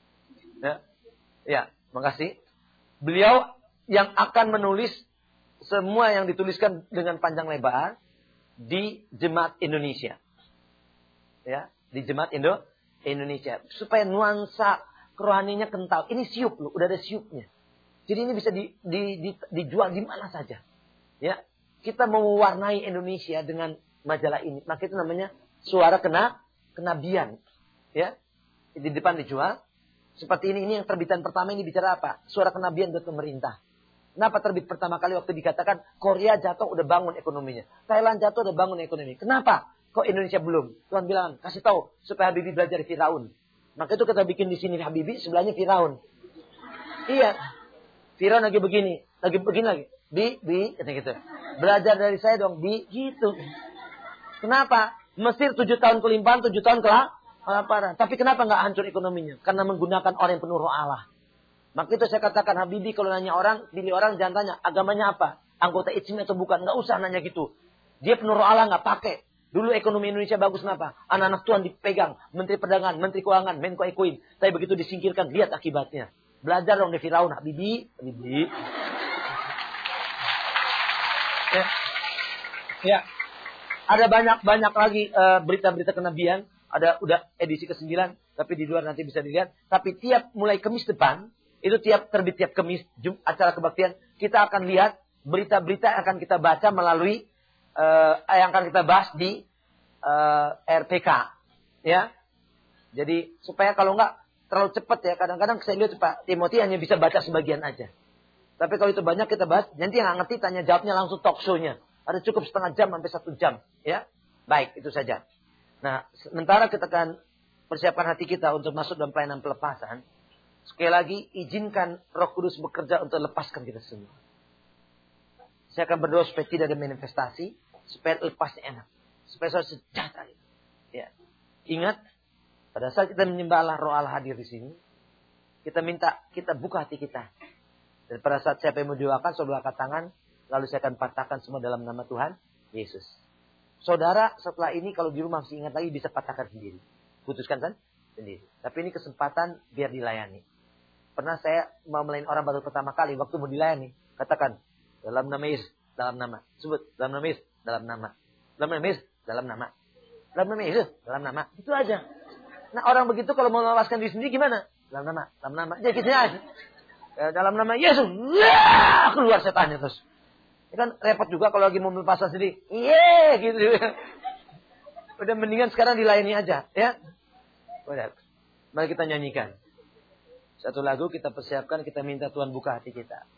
Ya, makasih. Beliau yang akan menulis semua yang dituliskan dengan panjang lebar di Jemaat Indonesia. Ya, di Jemaat Indonesia supaya nuansa kerohaniannya kental. Ini siup loh, udah ada siupnya. Jadi ini bisa dijual di mana saja. Ya, kita mau mewarnai Indonesia dengan majalah ini. Maka itu namanya suara kenabian. Ya, di depan dijual. Seperti ini yang terbitan pertama ini bicara apa? Suara kenabian buat pemerintah. Kenapa terbit pertama kali waktu dikatakan Korea jatuh udah bangun ekonominya, Thailand jatuh udah bangun ekonomi. Kenapa? Kok Indonesia belum? Tuhan bilang, kasih tahu supaya Habibie belajar Firaun. Maka itu kita bikin di sini Habibie, sebelahnya Firaun. Iya. Firaun lagi begini lagi. Bi, gitu. Belajar dari saya dong, Bi, gitu. Kenapa? Mesir 7 tahun kelimpahan, 7 tahun kelaparan. Tapi kenapa nggak hancur ekonominya? Karena menggunakan orang yang penuh roh Allah. Maka itu saya katakan, Habibie kalau nanya orang, pilih orang jangan tanya agamanya apa, anggota ICMI atau bukan, nggak usah nanya gitu. Dia penuh roh Allah nggak pakai. Dulu ekonomi Indonesia bagus kenapa? Anak-anak Tuhan dipegang, Menteri Perdagangan, Menteri Keuangan, Menko Ekoin. Tapi begitu disingkirkan, lihat akibatnya. Belajar dong di Firaun, Habibie. Ya. Ada banyak lagi berita-berita kenabian. Ada udah edisi ke-9, tapi di luar nanti bisa dilihat. Tapi tiap mulai Kamis depan, itu terbit tiap Kamis acara kebaktian, kita akan lihat berita-berita yang akan kita baca melalui yang akan kita bahas di RPK, ya. Jadi supaya kalau enggak terlalu cepat ya, kadang-kadang saya lihat Pak Timothy hanya bisa baca sebagian aja. Tapi kalau itu banyak kita bahas, nanti yang nggak ngerti tanya jawabnya langsung talk show-nya. Ada cukup setengah jam sampai 1 jam, ya. Baik, itu saja. Nah, sementara kita akan persiapkan hati kita untuk masuk dalam pelayanan pelepasan, sekali lagi izinkan Roh Kudus bekerja untuk lepaskan kita semua. Saya akan berdoa supaya tidak ada manifestasi, supaya lepasnya enak, supaya saudara sejahtera. Ya. Ingat, pada saat kita menyembah Allah, Roh Allah hadir di sini. Kita minta, kita buka hati kita. Dan pada saat siapa yang mau doakan, saudara angkat tangan, lalu saya akan patahkan semua dalam nama Tuhan Yesus. Saudara, setelah ini kalau di rumah masih ingat lagi, bisa patahkan sendiri. Putuskan kan? Sendiri. Tapi ini kesempatan biar dilayani. Pernah saya mau melayani orang baru pertama kali, waktu mau dilayani, katakan, dalam nama Yesus, dalam nama. Sebut, dalam nama Yesus, dalam nama. Dalam nama Yesus, dalam nama. Dalam nama Yesus, dalam nama. Itu aja. Nah, orang begitu kalau mau melepaskan diri sendiri gimana? Dalam nama. Jadi kisahnya dalam nama Yesus, keluar setannya terus. Ya kan repot juga kalau lagi mau melepaskan sendiri. Iya, gitu. Udah mendingan sekarang dilayani aja, ya. Udah. Mari kita nyanyikan. Satu lagu kita persiapkan, kita minta Tuhan buka hati kita.